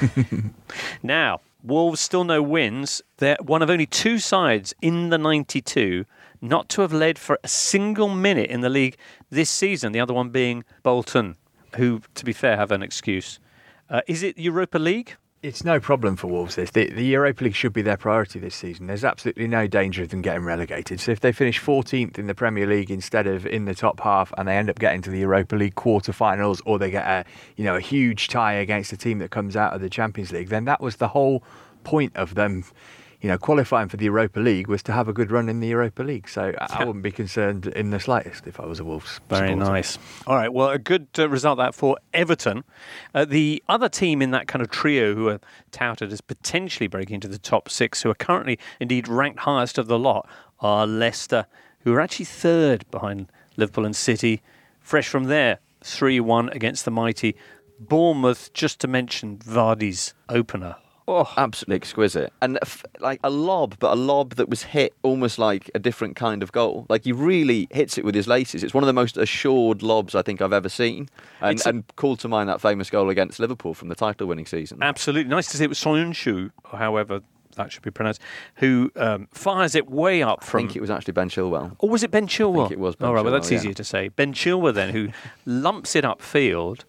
[SPEAKER 1] Now, Wolves still no wins. They're one of only two sides in the ninety-two not to have led for a single minute in the league this season, the other one being Bolton, who, to be fair, have an excuse. Uh, is it Europa League?
[SPEAKER 2] It's no problem for Wolves, this. The, the Europa League should be their priority this season. There's absolutely no danger of them getting relegated. So if they finish fourteenth in the Premier League instead of in the top half, and they end up getting to the Europa League quarter-finals, or they get a, you know, a huge tie against a team that comes out of the Champions League, then that was the whole point of them, you know, qualifying for the Europa League, was to have a good run in the Europa League. So I wouldn't be concerned in the slightest if I was a Wolves
[SPEAKER 1] Very
[SPEAKER 2] supporter.
[SPEAKER 1] nice. All right, well, a good uh, result that for Everton. Uh, the other team in that kind of trio who are touted as potentially breaking into the top six, who are currently indeed ranked highest of the lot, are Leicester, who are actually third behind Liverpool and City, fresh from their three one against the mighty Bournemouth, just to mention Vardy's opener.
[SPEAKER 4] Oh, absolutely exquisite. And f- like a lob, but a lob that was hit almost like a different kind of goal. Like he really hits it with his laces. It's one of the most assured lobs I think I've ever seen. And, a- and called to mind that famous goal against Liverpool from the title-winning season.
[SPEAKER 1] Absolutely. Nice to see it was Soyuncu, or however that should be pronounced, who um, fires it way up from...
[SPEAKER 4] I think it was actually Ben Chilwell.
[SPEAKER 1] Or was it Ben Chilwell?
[SPEAKER 4] I think it was Ben
[SPEAKER 1] All right, well,
[SPEAKER 4] Chilwell,
[SPEAKER 1] that's
[SPEAKER 4] yeah.
[SPEAKER 1] easier to say. Ben Chilwell then, who lumps it upfield.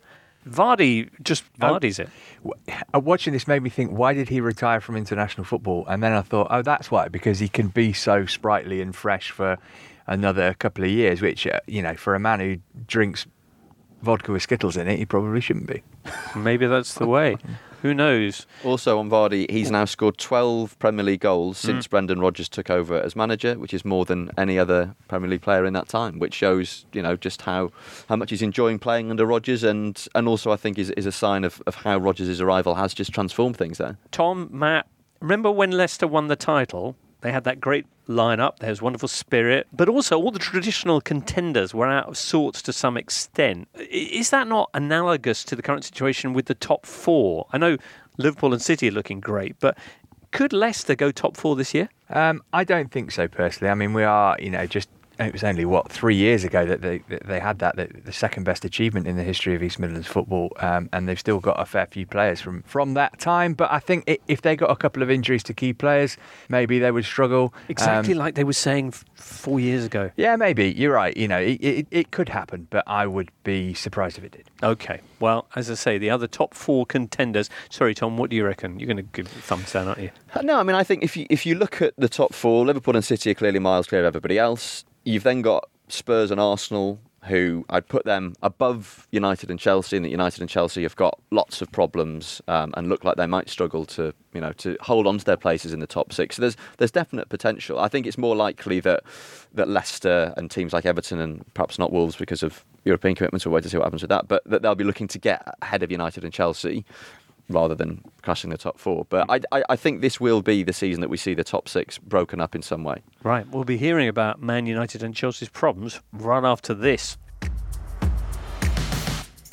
[SPEAKER 1] Vardy just Vardy's it.
[SPEAKER 2] Uh, watching this made me think, why did he retire from international football? And then I thought, oh, that's why, because he can be so sprightly and fresh for another couple of years, which, uh, you know, for a man who drinks vodka with Skittles in it, he probably shouldn't be.
[SPEAKER 1] Maybe that's the way. Who knows?
[SPEAKER 4] Also on Vardy, he's now scored twelve Premier League goals since mm. Brendan Rodgers took over as manager, which is more than any other Premier League player in that time, which shows, you know, just how, how much he's enjoying playing under Rodgers, and, and also I think is, is a sign of, of how Rodgers' arrival has just transformed things there.
[SPEAKER 1] Tom, Matt, remember when Leicester won the title? They had that great lineup, there was wonderful spirit, but also all the traditional contenders were out of sorts to some extent. Is that not analogous to the current situation with the top four? I know Liverpool and City are looking great, but could Leicester go top four this year?
[SPEAKER 2] Um, I don't think so, personally. I mean, we are, you know, just... It was only, what, three years ago that they that they had that, the, the second best achievement in the history of East Midlands football, um, and they've still got a fair few players from, from that time. But I think it, if they got a couple of injuries to key players, maybe they would struggle.
[SPEAKER 1] Exactly
[SPEAKER 2] um,
[SPEAKER 1] like they were saying f- four years ago.
[SPEAKER 2] Yeah, maybe. You're right. You know, it, it, it could happen, but I would be surprised if it did.
[SPEAKER 1] Okay. Well, as I say, the other top four contenders. Sorry, Tom, what do you reckon? You're going to give a thumbs down, aren't you?
[SPEAKER 4] No, I mean, I think if you, if you look at the top four, Liverpool and City are clearly miles clear of everybody else. You've then got Spurs and Arsenal, who I'd put them above United and Chelsea, and that United and Chelsea have got lots of problems um, and look like they might struggle to, you know, to hold on to their places in the top six. So there's there's definite potential. I think it's more likely that that Leicester and teams like Everton, and perhaps not Wolves because of European commitments, we'll wait to see what happens with that, but that they'll be looking to get ahead of United and Chelsea rather than crashing the top four. But I, I, I think this will be the season that we see the top six broken up in some way.
[SPEAKER 1] Right, we'll be hearing about Man United and Chelsea's problems right after this.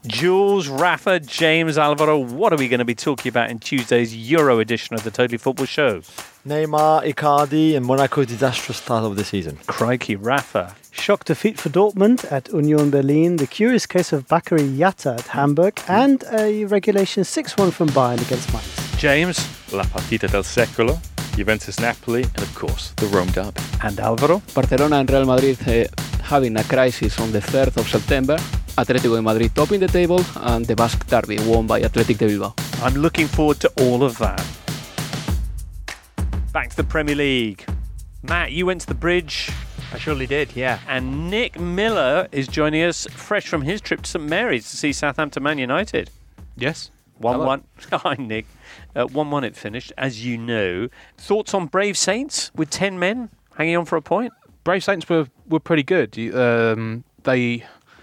[SPEAKER 1] Jules, Rafa, James, Alvaro, what are we going to be talking about in Tuesday's Euro edition of the Totally Football Show?
[SPEAKER 11] Neymar, Icardi and Monaco's disastrous start of the season.
[SPEAKER 1] Crikey, Rafa.
[SPEAKER 12] Shock defeat for Dortmund at Union Berlin, the curious case of Bakary Yatta at Hamburg, and a regulation six one from Bayern against Mainz.
[SPEAKER 1] James.
[SPEAKER 13] La partita del secolo, Juventus-Napoli, and of course, the Rome derby.
[SPEAKER 1] And Alvaro.
[SPEAKER 14] Barcelona and Real Madrid uh, having a crisis on the third of September. Atletico de Madrid topping the table, and the Basque derby won by Athletic de Bilbao.
[SPEAKER 1] I'm looking forward to all of that. Back to the Premier League. Matt, you went to the Bridge.
[SPEAKER 2] I surely did, yeah.
[SPEAKER 1] And Nick Miller is joining us fresh from his trip to St Mary's to see Southampton Man United.
[SPEAKER 15] Yes.
[SPEAKER 1] one one. Hi, Nick. Uh, one one it finished, as you know. Thoughts on Brave Saints with ten men hanging on for a point?
[SPEAKER 15] Brave Saints were, were pretty good. Um, they...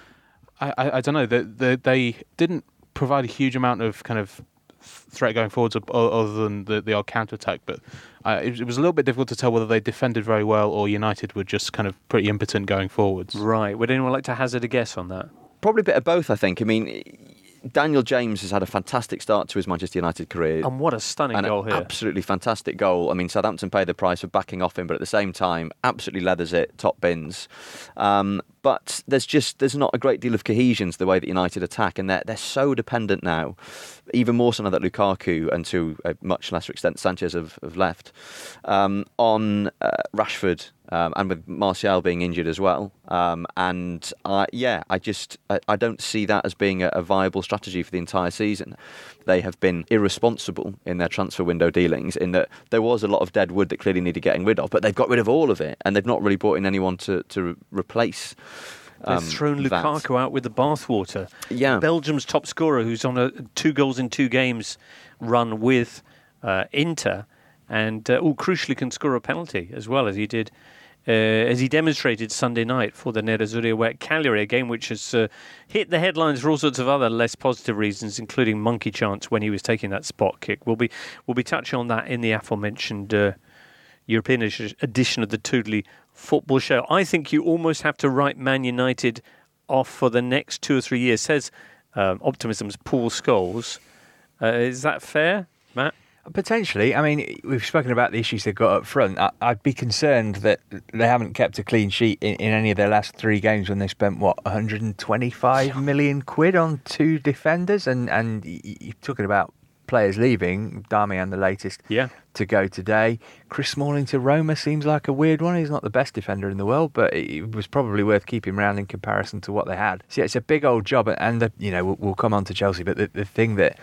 [SPEAKER 15] I, I, I don't know. They, they, they didn't provide a huge amount of kind of threat going forwards other than the, the odd counter-attack, but uh, it, it was a little bit difficult to tell whether they defended very well or United were just kind of pretty impotent going forwards.
[SPEAKER 1] Right. Would anyone like to hazard a guess on that?
[SPEAKER 4] Probably a bit of both, I think. I mean, Daniel James has had a fantastic start to his Manchester United career.
[SPEAKER 1] And what a stunning
[SPEAKER 4] and
[SPEAKER 1] goal here.
[SPEAKER 4] Absolutely fantastic goal. I mean, Southampton paid the price for backing off him, but at the same time, absolutely leathers it, top bins. Um, but there's just there's not a great deal of cohesion to the way that United attack, and they're, they're so dependent now, even more so now that Lukaku and to a much lesser extent Sanchez have, have left, um, on uh, Rashford. Um, and with Martial being injured as well. Um, and uh, yeah, I just I, I don't see that as being a, a viable strategy for the entire season. They have been irresponsible in their transfer window dealings in that there was a lot of dead wood that clearly needed getting rid of, but they've got rid of all of it and they've not really brought in anyone to, to re- replace
[SPEAKER 1] They've
[SPEAKER 4] um,
[SPEAKER 1] thrown
[SPEAKER 4] that.
[SPEAKER 1] Lukaku out with the bathwater.
[SPEAKER 4] Yeah.
[SPEAKER 1] Belgium's top scorer, who's on a two goals in two games run with uh, Inter, and uh, oh, crucially can score a penalty as well, as he did Uh, as he demonstrated Sunday night for the Nerazzurri away at Cagliari, a game which has uh, hit the headlines for all sorts of other less positive reasons, including monkey chants when he was taking that spot kick. We'll be we'll be touching on that in the aforementioned uh, European edition of the Totally Football Show. I think you almost have to write Man United off for the next two or three years, says um, Optimism's Paul Scholes. Uh, is that fair, Matt?
[SPEAKER 2] Potentially. I mean, we've spoken about the issues they've got up front. I, I'd be concerned that they haven't kept a clean sheet in, in any of their last three games when they spent, what, one hundred twenty-five million quid on two defenders? And, and you're talking about players leaving, Darmian the latest
[SPEAKER 1] yeah.
[SPEAKER 2] to go today. Chris Smalling to Roma seems like a weird one. He's not the best defender in the world, but it was probably worth keeping around in comparison to what they had. So yeah, it's a big old job, and the, you know, we'll, we'll come on to Chelsea, but the, the thing that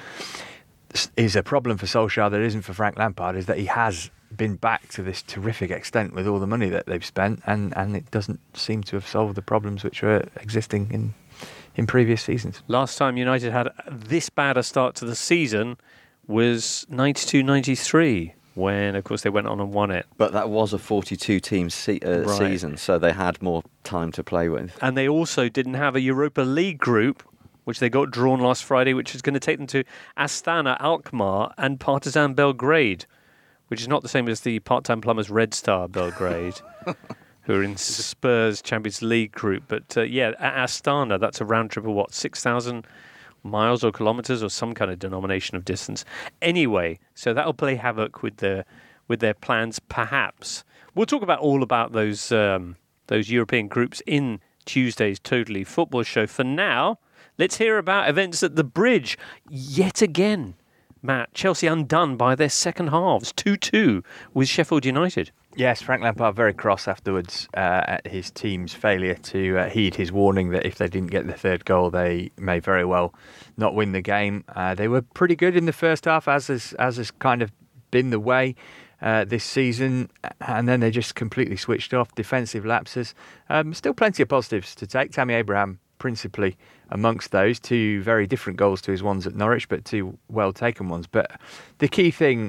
[SPEAKER 2] is a problem for Solskjaer that isn't for Frank Lampard is that he has been back to this terrific extent with all the money that they've spent, and, and it doesn't seem to have solved the problems which were existing in in previous seasons.
[SPEAKER 1] Last time United had this bad a start to the season was ninety-two ninety-three, when, of course, they went on and won it.
[SPEAKER 4] But that was a forty-two team se- uh,
[SPEAKER 1] right.
[SPEAKER 4] season, so they had more time to play with.
[SPEAKER 1] And they also didn't have a Europa League group, which they got drawn last Friday, which is going to take them to Astana, Alkmaar and Partizan Belgrade, which is not the same as the part-time plumbers Red Star Belgrade, who are in Spurs Champions League group. But uh, yeah, at Astana, that's a round trip of what, six thousand miles or kilometres or some kind of denomination of distance. Anyway, so that'll play havoc with their, with their plans, perhaps. We'll talk about all about those, um, those European groups in Tuesday's Totally Football Show. For now, let's hear about events at the Bridge. Yet again, Matt, Chelsea undone by their second halves, two two with Sheffield United.
[SPEAKER 2] Yes, Frank Lampard very cross afterwards uh, at his team's failure to uh, heed his warning that if they didn't get the third goal, they may very well not win the game. Uh, they were pretty good in the first half, as has, as has kind of been the way uh, this season, and then they just completely switched off. Defensive lapses. Um, still plenty of positives to take. Tammy Abraham principally amongst those, two very different goals to his ones at Norwich, but two well taken ones. But the key thing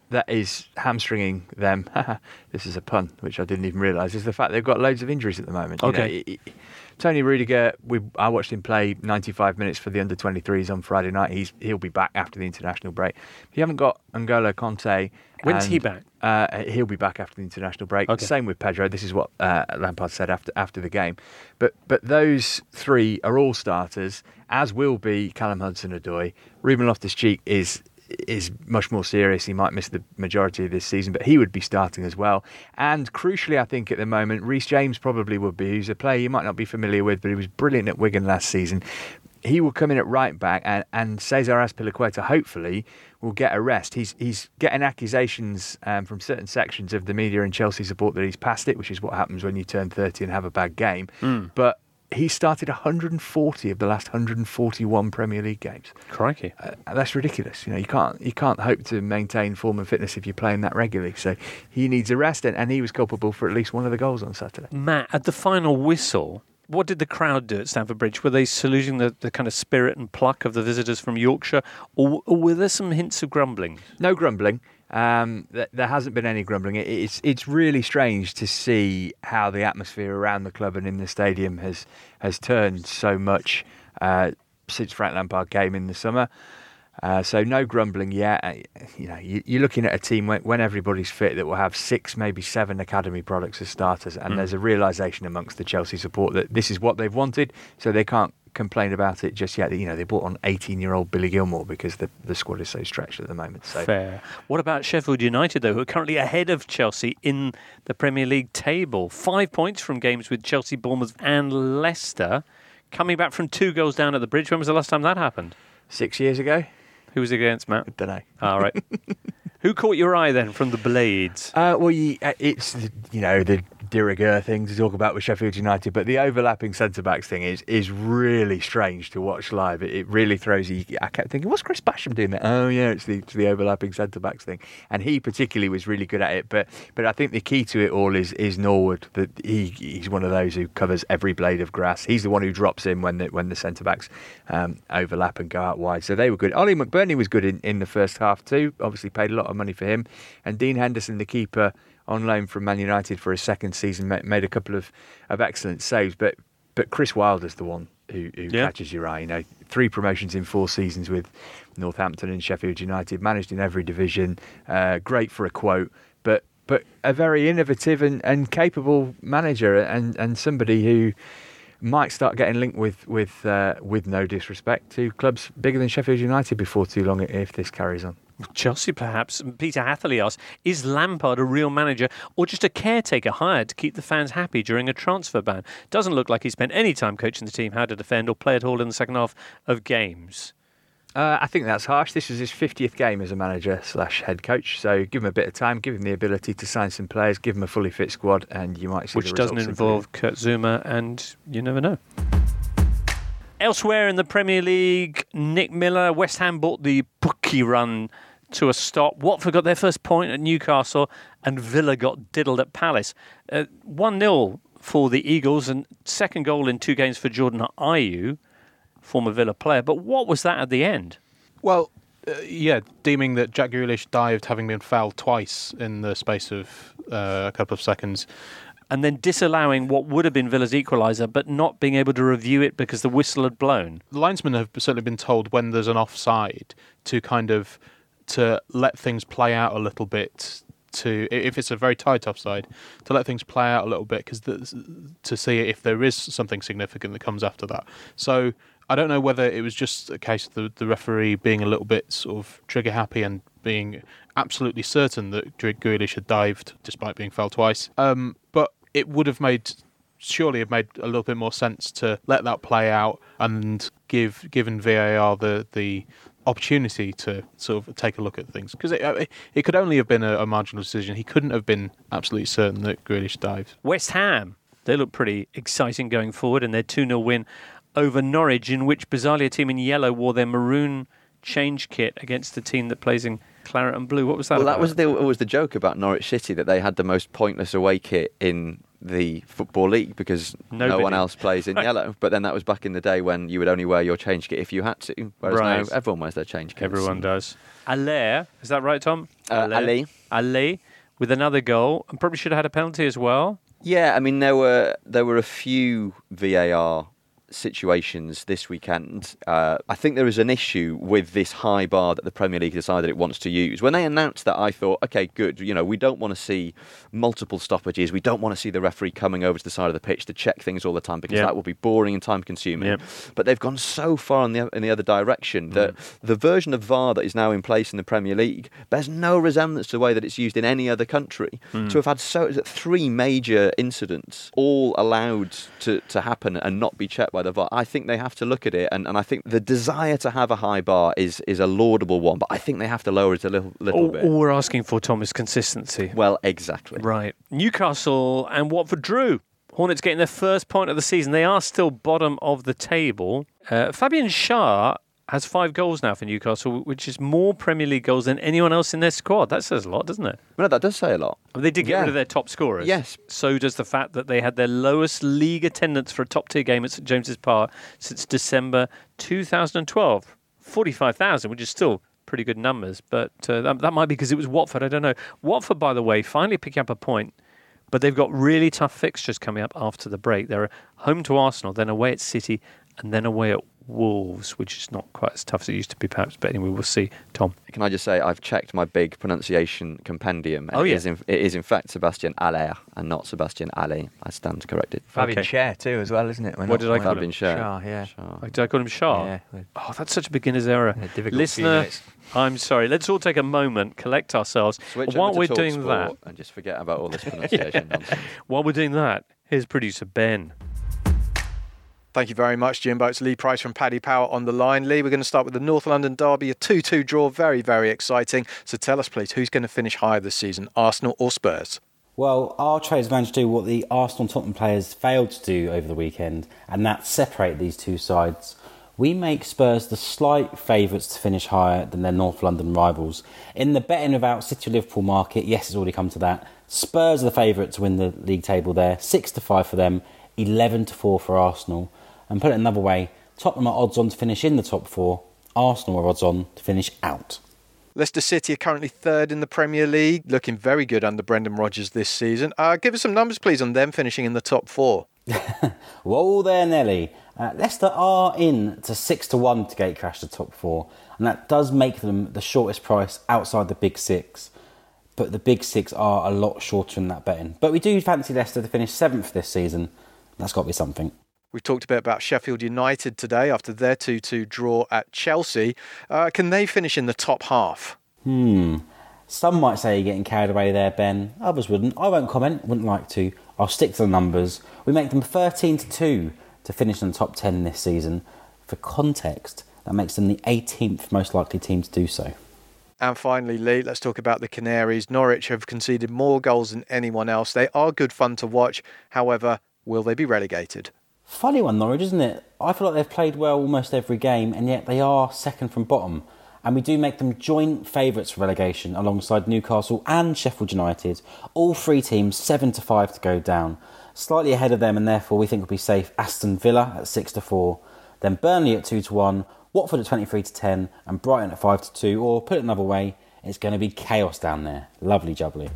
[SPEAKER 2] that is hamstringing them, this is a pun, which I didn't even realise, is the fact they've got loads of injuries at the moment. You
[SPEAKER 1] Okay.
[SPEAKER 2] know, it- it- Tony Rudiger, we, I watched him play ninety-five minutes for the under twenty-threes on Friday night. He's He'll be back after the international break. You haven't got N'Golo Conte.
[SPEAKER 1] When's
[SPEAKER 2] and,
[SPEAKER 1] he back?
[SPEAKER 2] Uh, he'll be back after the international break.
[SPEAKER 1] Okay.
[SPEAKER 2] Same with Pedro. This is what uh, Lampard said after after the game. But but those three are all starters, as will be Callum Hudson-Odoi. Ruben Loftus-Cheek is is much more serious. He might miss the majority of this season, but he would be starting as well. And crucially, I think at the moment, Reece James probably would be, who's a player you might not be familiar with, but he was brilliant at Wigan last season. He will come in at right back, and, and Cesar Azpilicueta hopefully will get a rest. He's he's getting accusations um, from certain sections of the media and Chelsea support that he's past it, which is what happens when you turn thirty and have a bad game.
[SPEAKER 1] Mm.
[SPEAKER 2] But he started one hundred forty of the last one hundred forty-one Premier League games.
[SPEAKER 1] Crikey.
[SPEAKER 2] Uh, that's ridiculous. You know, you can't you can't hope to maintain form and fitness if you're playing that regularly. So he needs a rest, and, and he was culpable for at least one of the goals on Saturday.
[SPEAKER 1] Matt, at the final whistle, what did the crowd do at Stamford Bridge? Were they saluting the, the kind of spirit and pluck of the visitors from Yorkshire, or, or were there some hints of grumbling?
[SPEAKER 2] No grumbling. Um, th- there hasn't been any grumbling. It, it's it's really strange to see how the atmosphere around the club and in the stadium has has turned so much uh, since Frank Lampard came in the summer. Uh, so no grumbling yet. Uh, you know, you, you're looking at a team when, when everybody's fit that will have six, maybe seven academy products as starters, and
[SPEAKER 1] Mm.
[SPEAKER 2] there's a realisation amongst the Chelsea support that this is what they've wanted, so they can't complain about it just yet. You know, they brought on eighteen-year-old Billy Gilmore because the the squad is so stretched at the moment. So
[SPEAKER 1] Fair. What about Sheffield United, though, who are currently ahead of Chelsea in the Premier League table? Five points from games with Chelsea, Bournemouth and Leicester. Coming back from two goals down at the Bridge. When was the last time that happened?
[SPEAKER 2] Six years ago.
[SPEAKER 1] Who was it against, Matt?
[SPEAKER 2] I don't know.
[SPEAKER 1] All right. Who caught your eye then from the Blades?
[SPEAKER 2] Uh, well, you, uh, it's, you know, the de rigueur thing to talk about with Sheffield United, but the overlapping centre-backs thing is is really strange to watch live. It, it really throws you. I kept thinking, what's Chris Basham doing there? Oh, yeah, it's the, it's the overlapping centre-backs thing. And he particularly was really good at it, but but I think the key to it all is is Norwood. That he He's one of those who covers every blade of grass. He's the one who drops in when the, when the centre-backs um, overlap and go out wide. So they were good. Ollie McBurney was good in, in the first half too. Obviously paid a lot of money for him. And Dean Henderson, the keeper, on loan from Man United for his second season, made a couple of, of excellent saves. But but Chris Wilder's the one who, who
[SPEAKER 1] Yeah.
[SPEAKER 2] catches your eye. You know, three promotions in four seasons with Northampton and Sheffield United, managed in every division. Uh, great for a quote, but but a very innovative and, and capable manager, and, and somebody who might start getting linked with with uh, with no disrespect to clubs bigger than Sheffield United before too long if this carries on.
[SPEAKER 1] Chelsea, perhaps. Peter Hatherley asks, is Lampard a real manager or just a caretaker hired to keep the fans happy during a transfer ban? Doesn't look like he spent any time coaching the team how to defend or play at all in the second half of games.
[SPEAKER 2] Uh, I think that's harsh. This was his fiftieth game as a manager slash head coach, so give him a bit of time, give him the ability to sign some players, give him a fully fit squad, and you might see
[SPEAKER 1] Which
[SPEAKER 2] the
[SPEAKER 1] doesn't
[SPEAKER 2] results
[SPEAKER 1] involve Kurt Zuma, and you never know. Elsewhere in the Premier League, Nick Miller, West Ham brought the bookie run to a stop. Watford got their first point at Newcastle, and Villa got diddled at Palace. Uh, one nil for the Eagles, and second goal in two games for Jordan Ayew, former Villa player. But what was that at the end?
[SPEAKER 15] Well, uh, yeah, deeming that Jack Grealish dived having been fouled twice in the space of uh, a couple of seconds.
[SPEAKER 1] And then disallowing what would have been Villa's equaliser, but not being able to review it because the whistle had blown.
[SPEAKER 15] The linesmen have certainly been told when there's an offside to kind of to let things play out a little bit. To if it's a very tight offside, to let things play out a little bit, because to see if there is something significant that comes after that. So I don't know whether it was just a case of the, the referee being a little bit sort of trigger happy and being absolutely certain that Grealish had dived despite being fouled twice. Um, but it would have made, surely have made a little bit more sense to let that play out and give given V A R the the opportunity to sort of take a look at things, because it, it could only have been a, a marginal decision. He couldn't have been absolutely certain that Grealish dived.
[SPEAKER 1] West Ham, they look pretty exciting going forward in their two nil win over Norwich, in which bizarrely a team in yellow wore their maroon change kit against the team that plays in claret and blue. What was that
[SPEAKER 4] Well,
[SPEAKER 1] about?
[SPEAKER 4] that was the, was the joke about Norwich City, that they had the most pointless away kit in the Football League because
[SPEAKER 1] Nobody.
[SPEAKER 4] no one else plays in yellow. But then that was back in the day when you would only wear your change kit if you had to, whereas
[SPEAKER 1] Right.
[SPEAKER 4] now everyone wears their change kit.
[SPEAKER 1] Everyone does. Allaire, is that right, Tom?
[SPEAKER 4] Uh, Ali.
[SPEAKER 1] Ali with another goal, and probably should have had a penalty as well.
[SPEAKER 4] Yeah, I mean, there were there were a few V A R situations this weekend. Uh, I think there is an issue with this high bar that the Premier League decided it wants to use. When they announced that, I thought, okay, good. You know, we don't want to see multiple stoppages. We don't want to see the referee coming over to the side of the pitch to check things all the time because
[SPEAKER 1] Yep.
[SPEAKER 4] that will be boring and time-consuming.
[SPEAKER 1] Yep.
[SPEAKER 4] But they've gone so far in the in the other direction that
[SPEAKER 1] Mm.
[SPEAKER 4] the version of V A R that is now in place in the Premier League bears no resemblance to the way that it's used in any other country.
[SPEAKER 1] Mm.
[SPEAKER 4] To have had so three major incidents all allowed to, to happen and not be checked by the V A R, I think they have to look at it, and, and I think the desire to have a high bar is is a laudable one, but I think they have to lower it a little little
[SPEAKER 1] All,
[SPEAKER 4] bit.
[SPEAKER 1] all we're asking for, Tom, is consistency.
[SPEAKER 4] Well, exactly.
[SPEAKER 1] Right. Newcastle and Watford drew. Hornets getting their first point of the season. They are still bottom of the table. Uh, Fabian Schär has five goals now for Newcastle, which is more Premier League goals than anyone else in their squad. That says a lot, doesn't it?
[SPEAKER 4] No, that does say a lot.
[SPEAKER 1] They did get
[SPEAKER 4] Yeah.
[SPEAKER 1] rid of their top scorers.
[SPEAKER 4] Yes.
[SPEAKER 1] So does the fact that they had their lowest league attendance for a top-tier game at St James's Park since December two thousand twelve. forty-five thousand, which is still pretty good numbers, but uh, that, that might be because it was Watford. I don't know. Watford, by the way, finally picking up a point, but they've got really tough fixtures coming up after the break. They're home to Arsenal, then away at City, and then away at Wolves, which is not quite as tough as it used to be, perhaps. But anyway, we'll see. Tom?
[SPEAKER 4] Can I just say, I've checked my big pronunciation compendium. And
[SPEAKER 1] Oh,
[SPEAKER 4] it,
[SPEAKER 1] yeah.
[SPEAKER 4] is in, it is in fact Sebastian Aller and not Sebastian Ali. I stand corrected.
[SPEAKER 2] Fabian
[SPEAKER 1] Okay.
[SPEAKER 2] Schär too, as well, isn't it? We're
[SPEAKER 1] What
[SPEAKER 2] not-
[SPEAKER 1] did I
[SPEAKER 2] we're
[SPEAKER 1] call
[SPEAKER 2] not-
[SPEAKER 4] him? Schär.
[SPEAKER 2] Schär, yeah.
[SPEAKER 4] Schär.
[SPEAKER 1] Did I call him Shah?
[SPEAKER 2] Yeah.
[SPEAKER 1] Oh, that's such a beginner's error.
[SPEAKER 2] Yeah, difficult few
[SPEAKER 1] Listener,
[SPEAKER 2] minutes.
[SPEAKER 1] I'm sorry. Let's all take a moment, collect ourselves.
[SPEAKER 4] Switch
[SPEAKER 1] While
[SPEAKER 4] over
[SPEAKER 1] we're
[SPEAKER 4] to
[SPEAKER 1] doing that,
[SPEAKER 4] TalkSport and just forget about all this pronunciation nonsense.
[SPEAKER 1] while we're doing that, here's producer Ben.
[SPEAKER 9] Thank you very much, Jimbo. It's Lee Price from Paddy Power on the line. Lee, we're going to start with the North London derby, a two two draw. Very, very exciting. So tell us, please, who's going to finish higher this season, Arsenal or Spurs?
[SPEAKER 16] Well, our traders managed to do what the Arsenal and Tottenham players failed to do over the weekend, and that's separate these two sides. We make Spurs the slight favourites to finish higher than their North London rivals. In the betting without City-Liverpool market, yes, it's already come to that. Spurs are the favourite to win the league table there, six to five for them, eleven to four for Arsenal. And put it another way, Tottenham are odds on to finish in the top four, Arsenal are odds on to finish out.
[SPEAKER 9] Leicester City are currently third in the Premier League, looking very good under Brendan Rodgers this season. Uh, give us some numbers, please, on them finishing in the top four.
[SPEAKER 16] Whoa there, Nelly. Uh, Leicester are in to six to one to gatecrash the top four, and that does make them the shortest price outside the big six. But the big six are a lot shorter in that betting. But we do fancy Leicester to finish seventh this season. That's got to be something.
[SPEAKER 9] We've talked a bit about Sheffield United today after their two two draw at Chelsea. Uh, can they finish in the top half?
[SPEAKER 16] Hmm. Some might say you're getting carried away there, Ben. Others wouldn't. I won't comment. Wouldn't like to. I'll stick to the numbers. We make them thirteen to two to finish in the top ten this season. For context, that makes them the eighteenth most likely team to do so.
[SPEAKER 9] And finally, Lee, let's talk about the Canaries. Norwich have conceded more goals than anyone else. They are good fun to watch. However, will they be relegated?
[SPEAKER 16] Funny one, Norwich, isn't it? I feel like they've played well almost every game, and yet they are second from bottom. And we do make them joint favourites for relegation alongside Newcastle and Sheffield United. All three teams seven to five to go down. Slightly ahead of them, and therefore we think will be safe, Aston Villa at six to four. Then Burnley at two to one, Watford at twenty-three to ten, and Brighton at five to two. Or put it another way, it's going to be chaos down there. Lovely jubbly.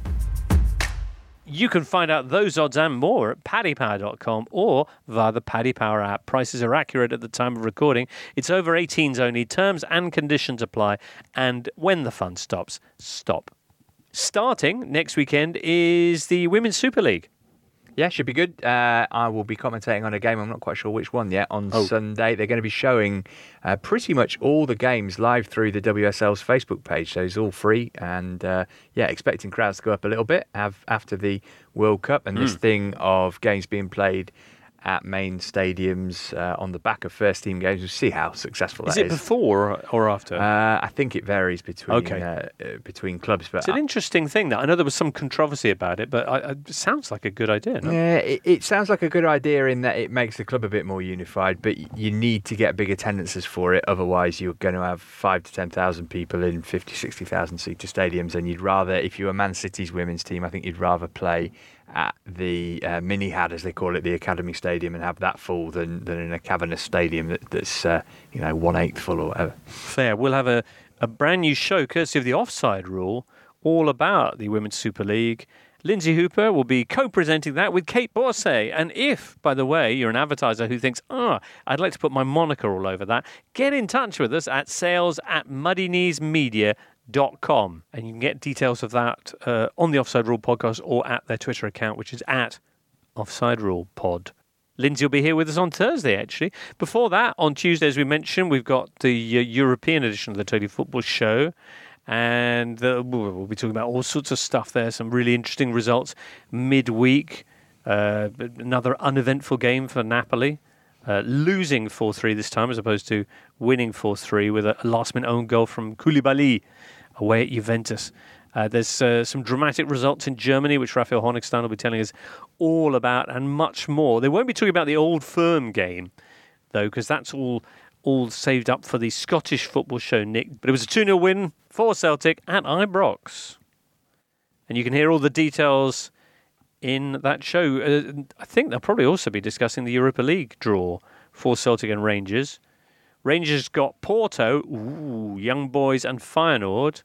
[SPEAKER 1] You can find out those odds and more at paddy power dot com or via the Paddy Power app. Prices are accurate at the time of recording. It's over eighteens only. Terms and conditions apply. And when the fun stops, stop. Starting next weekend is the Women's Super League.
[SPEAKER 2] Yeah, should be good. Uh, I will be commentating on a game, I'm not quite sure which one yet, on
[SPEAKER 1] Oh.
[SPEAKER 2] Sunday. They're going to be showing uh, pretty much all the games live through the W S L's Facebook page, so it's all free. And uh, yeah, expecting crowds to go up a little bit have, after the World Cup and this
[SPEAKER 1] Mm.
[SPEAKER 2] thing of games being played at main stadiums uh, on the back of first team games. We'll see how successful
[SPEAKER 1] Is
[SPEAKER 2] that
[SPEAKER 1] it
[SPEAKER 2] is.
[SPEAKER 1] before or, or after?
[SPEAKER 2] Uh, I think it varies between
[SPEAKER 1] Okay.
[SPEAKER 2] uh, uh, between clubs, but
[SPEAKER 1] It's an interesting thing. That I know there was some controversy about it, but I, I, it sounds like a good idea. No?
[SPEAKER 2] Yeah, it, it sounds like a good idea in that it makes the club a bit more unified, but y- you need to get big attendances for it. Otherwise, you're going to have five to ten thousand people in fifty, sixty thousand seater stadiums, and you'd rather, if you were Man City's women's team, I think you'd rather play at the uh, mini had, as they call it, the Academy Stadium, and have that full than, than in a cavernous stadium that, that's uh, you know one eighth full or whatever.
[SPEAKER 1] Fair. We'll have a, a brand new show, courtesy of the offside rule, all about the Women's Super League. Lindsay Hooper will be co-presenting that with Kate Borsay. And if, by the way, you're an advertiser who thinks, oh, I'd like to put my moniker all over that, get in touch with us at sales at muddy knees media dot com. And you can get details of that uh, on the Offside Rule podcast or at their Twitter account, which is at Offside Rule Pod. Lindsay will be here with us on Thursday, actually. Before that, on Tuesday, as we mentioned, we've got the uh, European edition of the Totally Football Show. And uh, we'll be talking about all sorts of stuff there. Some really interesting results midweek. Uh, another uneventful game for Napoli. Uh, losing four three this time as opposed to winning four three with a last-minute own goal from Koulibaly away at Juventus. Uh, there's uh, some dramatic results in Germany, which Raphael Honigstein will be telling us all about and much more. They won't be talking about the Old Firm game, though, because that's all... all saved up for the Scottish Football Show, Nick. But it was a two nil win for Celtic at Ibrox. And you can hear all the details in that show. Uh, I think they'll probably also be discussing the Europa League draw for Celtic and Rangers. Rangers got Porto, ooh, Young Boys and Feyenoord.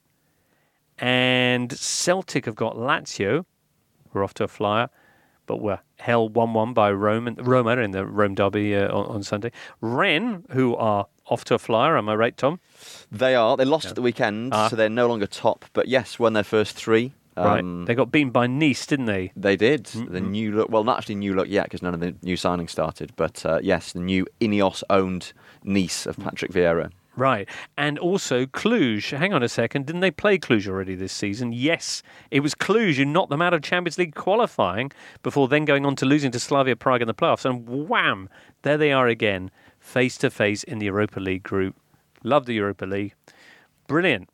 [SPEAKER 1] And Celtic have got Lazio. We're off to a flyer. But were held one one by Rome and, Roma in the Rome derby uh, on, on Sunday. Rennes, who are off to a flyer, am I right, Tom?
[SPEAKER 4] They are. They lost
[SPEAKER 1] yeah.
[SPEAKER 4] at the weekend,
[SPEAKER 1] Ah.
[SPEAKER 4] so they're no longer top. But yes, won their first three.
[SPEAKER 1] Right.
[SPEAKER 4] Um,
[SPEAKER 1] They got beaten by Nice, didn't they?
[SPEAKER 4] They did.
[SPEAKER 1] Mm-mm.
[SPEAKER 4] The new look, well, not actually new look yet because none of the new signings started. But uh, yes, the new Ineos-owned Nice of Patrick Vieira.
[SPEAKER 1] Right. And also Cluj. Hang on a second. Didn't they play Cluj already this season? Yes. It was Cluj who knocked them out of Champions League qualifying before then going on to losing to Slavia Prague in the playoffs. And wham, there they are again, face to face in the Europa League group. Love the Europa League. Brilliant.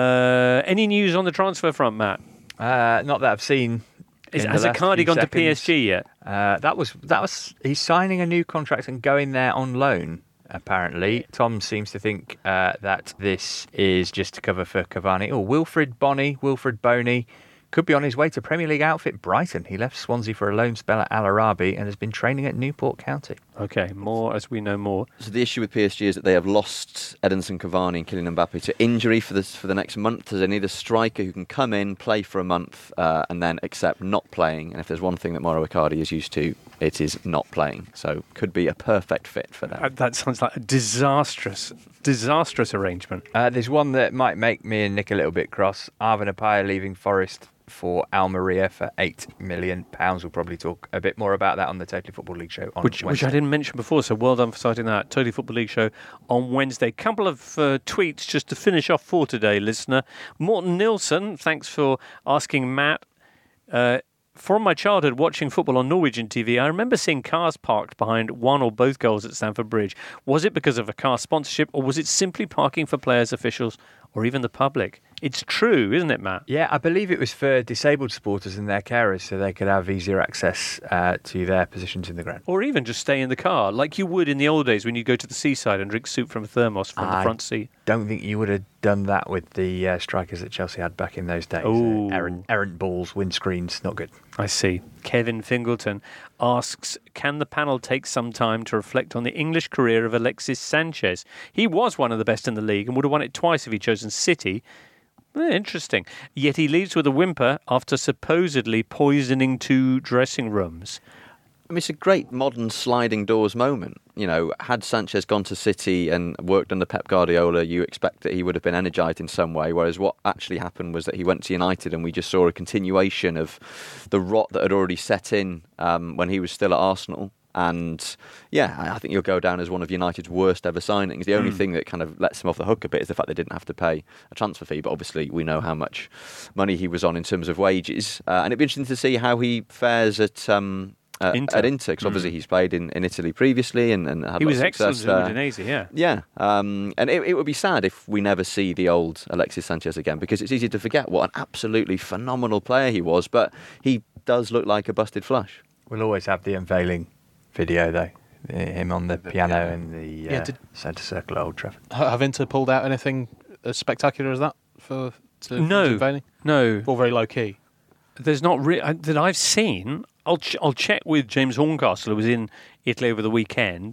[SPEAKER 1] Uh, any news on the transfer front, Matt?
[SPEAKER 2] Uh, not that I've seen.
[SPEAKER 1] Is,
[SPEAKER 2] in
[SPEAKER 1] has
[SPEAKER 2] the last
[SPEAKER 1] Icardi
[SPEAKER 2] few
[SPEAKER 1] gone
[SPEAKER 2] seconds.
[SPEAKER 1] to P S G yet?
[SPEAKER 2] Uh, that was that was he's signing a new contract and going there on loan. Apparently, Tom seems to think uh, that this is just to cover for Cavani. Oh, Wilfred Bonny, Wilfred Boney could be on his way to Premier League outfit Brighton. He left Swansea for a loan spell at Al Arabi and has been training at Newport County.
[SPEAKER 1] Okay, more as we know more.
[SPEAKER 4] So the issue with P S G is that they have lost Edinson Cavani and Kylian Mbappe to injury for this for the next month. So they need a striker who can come in, play for a month, uh, and then accept not playing. And if there's one thing that Mauro Icardi is used to, it is not playing. So could be a perfect fit for them.
[SPEAKER 1] Uh, that sounds like a disastrous, disastrous arrangement.
[SPEAKER 2] Uh, there's one that might make me and Nick a little bit cross. Arvin Apaya leaving Forest for Almeria for eight million pounds. We'll probably talk a bit more about that on the Totally Football League show on
[SPEAKER 1] Which, which
[SPEAKER 2] Wednesday.
[SPEAKER 1] I didn't mention before, so well done for citing that. Totally Football League show on Wednesday. Couple of uh, tweets just to finish off for today, listener. Morton Nilsson, thanks for asking Matt. Uh, from my childhood watching football on Norwegian T V, I remember seeing cars parked behind one or both goals at Stamford Bridge. Was it because of a car sponsorship, or was it simply parking for players, officials, or even the public? It's true, isn't it, Matt?
[SPEAKER 2] Yeah, I believe it was for disabled supporters and their carers so they could have easier access uh, to their positions in the ground.
[SPEAKER 1] Or even just stay in the car, like you would in the old days when you go to the seaside and drink soup from a thermos from
[SPEAKER 2] I
[SPEAKER 1] the front seat.
[SPEAKER 2] Don't think you would have done that with the uh, strikers that Chelsea had back in those days.
[SPEAKER 1] Oh.
[SPEAKER 2] Uh, errant, errant balls, windscreens, not good.
[SPEAKER 1] I see. Kevin Fingleton asks, can the panel take some time to reflect on the English career of Alexis Sanchez? He was one of the best in the league and would have won it twice if he'd chosen City. Eh, interesting. Yet he leaves with a whimper after supposedly poisoning two dressing rooms.
[SPEAKER 4] I mean, it's a great modern sliding doors moment. You know, had Sanchez gone to City and worked under Pep Guardiola, you expect that he would have been energised in some way, whereas what actually happened was that he went to United and we just saw a continuation of the rot that had already set in um, when he was still at Arsenal. And yeah, I think he'll go down as one of United's worst ever signings. The only mm. thing that kind of lets him off the hook a bit is the fact they didn't have to pay a transfer fee. But obviously, we know how much money he was on in terms of wages. Uh, and it'd be interesting to see how he fares at um, uh,
[SPEAKER 1] Inter.
[SPEAKER 4] at Inter, because mm. obviously he's played in, in Italy previously and, and had
[SPEAKER 1] he was
[SPEAKER 4] lots of
[SPEAKER 1] excellent
[SPEAKER 4] success
[SPEAKER 1] in Udinese, yeah.
[SPEAKER 4] Yeah, um, and it, it would be sad if we never see the old Alexis Sanchez again, because it's easy to forget what an absolutely phenomenal player he was. But he does look like a busted flush.
[SPEAKER 2] We'll always have the unveiling video, though. Him on the, the piano, piano in the uh,
[SPEAKER 15] yeah, did,
[SPEAKER 2] centre circle at Old Trafford.
[SPEAKER 15] Have Inter pulled out anything as spectacular as that for to,
[SPEAKER 1] no,
[SPEAKER 15] to
[SPEAKER 1] no,
[SPEAKER 15] all very low key?
[SPEAKER 1] There's not re- that I've seen. I'll ch- I'll check with James Horncastle, who was in Italy over the weekend.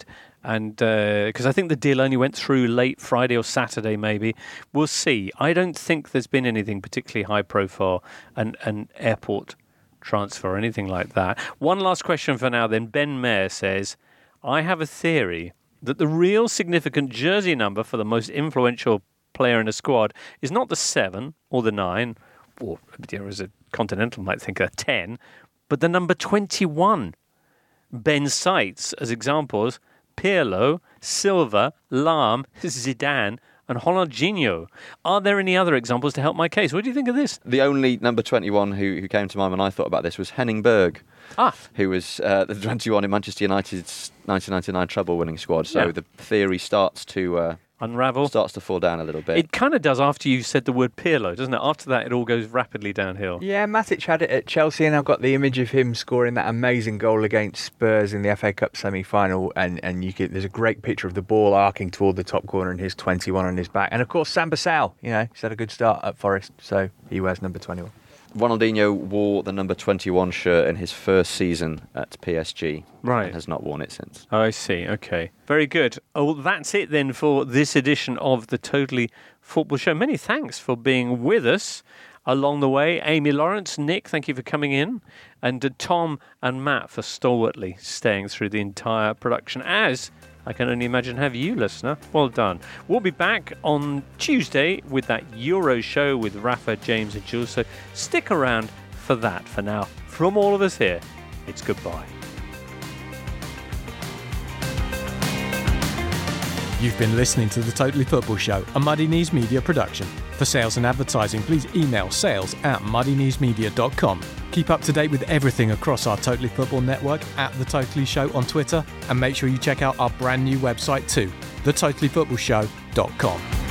[SPEAKER 1] And because uh, I think the deal only went through late Friday or Saturday, maybe. We'll see. I don't think there's been anything particularly high profile, an, an airport transfer or anything like that. One last question for now then. Ben Mayer says, I have a theory that the real significant jersey number for the most influential player in a squad is not the seven or the nine, or you know, as a continental might think a ten, but the number twenty-one. Ben cites as examples Pirlo, Silva, Lahm, Zidane, and Ronaldinho. Are there any other examples to help my case? What do you think of this?
[SPEAKER 4] The only number twenty-one who, who came to mind when I thought about this was Henning Berg,
[SPEAKER 1] ah.
[SPEAKER 4] who was uh, the twenty-one in Manchester United's nineteen ninety-nine treble-winning squad. So
[SPEAKER 1] Yeah.
[SPEAKER 4] the theory starts to uh,
[SPEAKER 1] unravel,
[SPEAKER 4] starts to fall down a little bit.
[SPEAKER 1] It kind of does after you said the word Pirlo, doesn't it? After that, it all goes rapidly downhill.
[SPEAKER 2] Yeah, Matic had it at Chelsea, and I've got the image of him scoring that amazing goal against Spurs in the F A Cup semi-final, and, and you could, there's a great picture of the ball arcing toward the top corner and his twenty-one on his back. And of course, Sam Bissau, you know, he's had a good start at Forest, so he wears number twenty-one.
[SPEAKER 4] Ronaldinho wore the number twenty-one shirt in his first season at P S G.
[SPEAKER 1] Right.
[SPEAKER 4] And has not worn it since.
[SPEAKER 1] Oh, I see. Okay. Very good. Oh, well, that's it then for this edition of the Totally Football Show. Many thanks for being with us along the way. Amy Lawrence, Nick, thank you for coming in. And uh, Tom and Matt for stalwartly staying through the entire production, as I can only imagine have you, listener. Well done. We'll be back on Tuesday with that Euro show with Rafa, James and Jules. So stick around for that. For now, from all of us here, it's goodbye.
[SPEAKER 5] You've been listening to The Totally Football Show, a Muddy Knees Media production. For sales and advertising, please email sales at muddy knees media dot com. Keep up to date with everything across our Totally Football network at The Totally Show on Twitter, and make sure you check out our brand new website too, the totally football show dot com.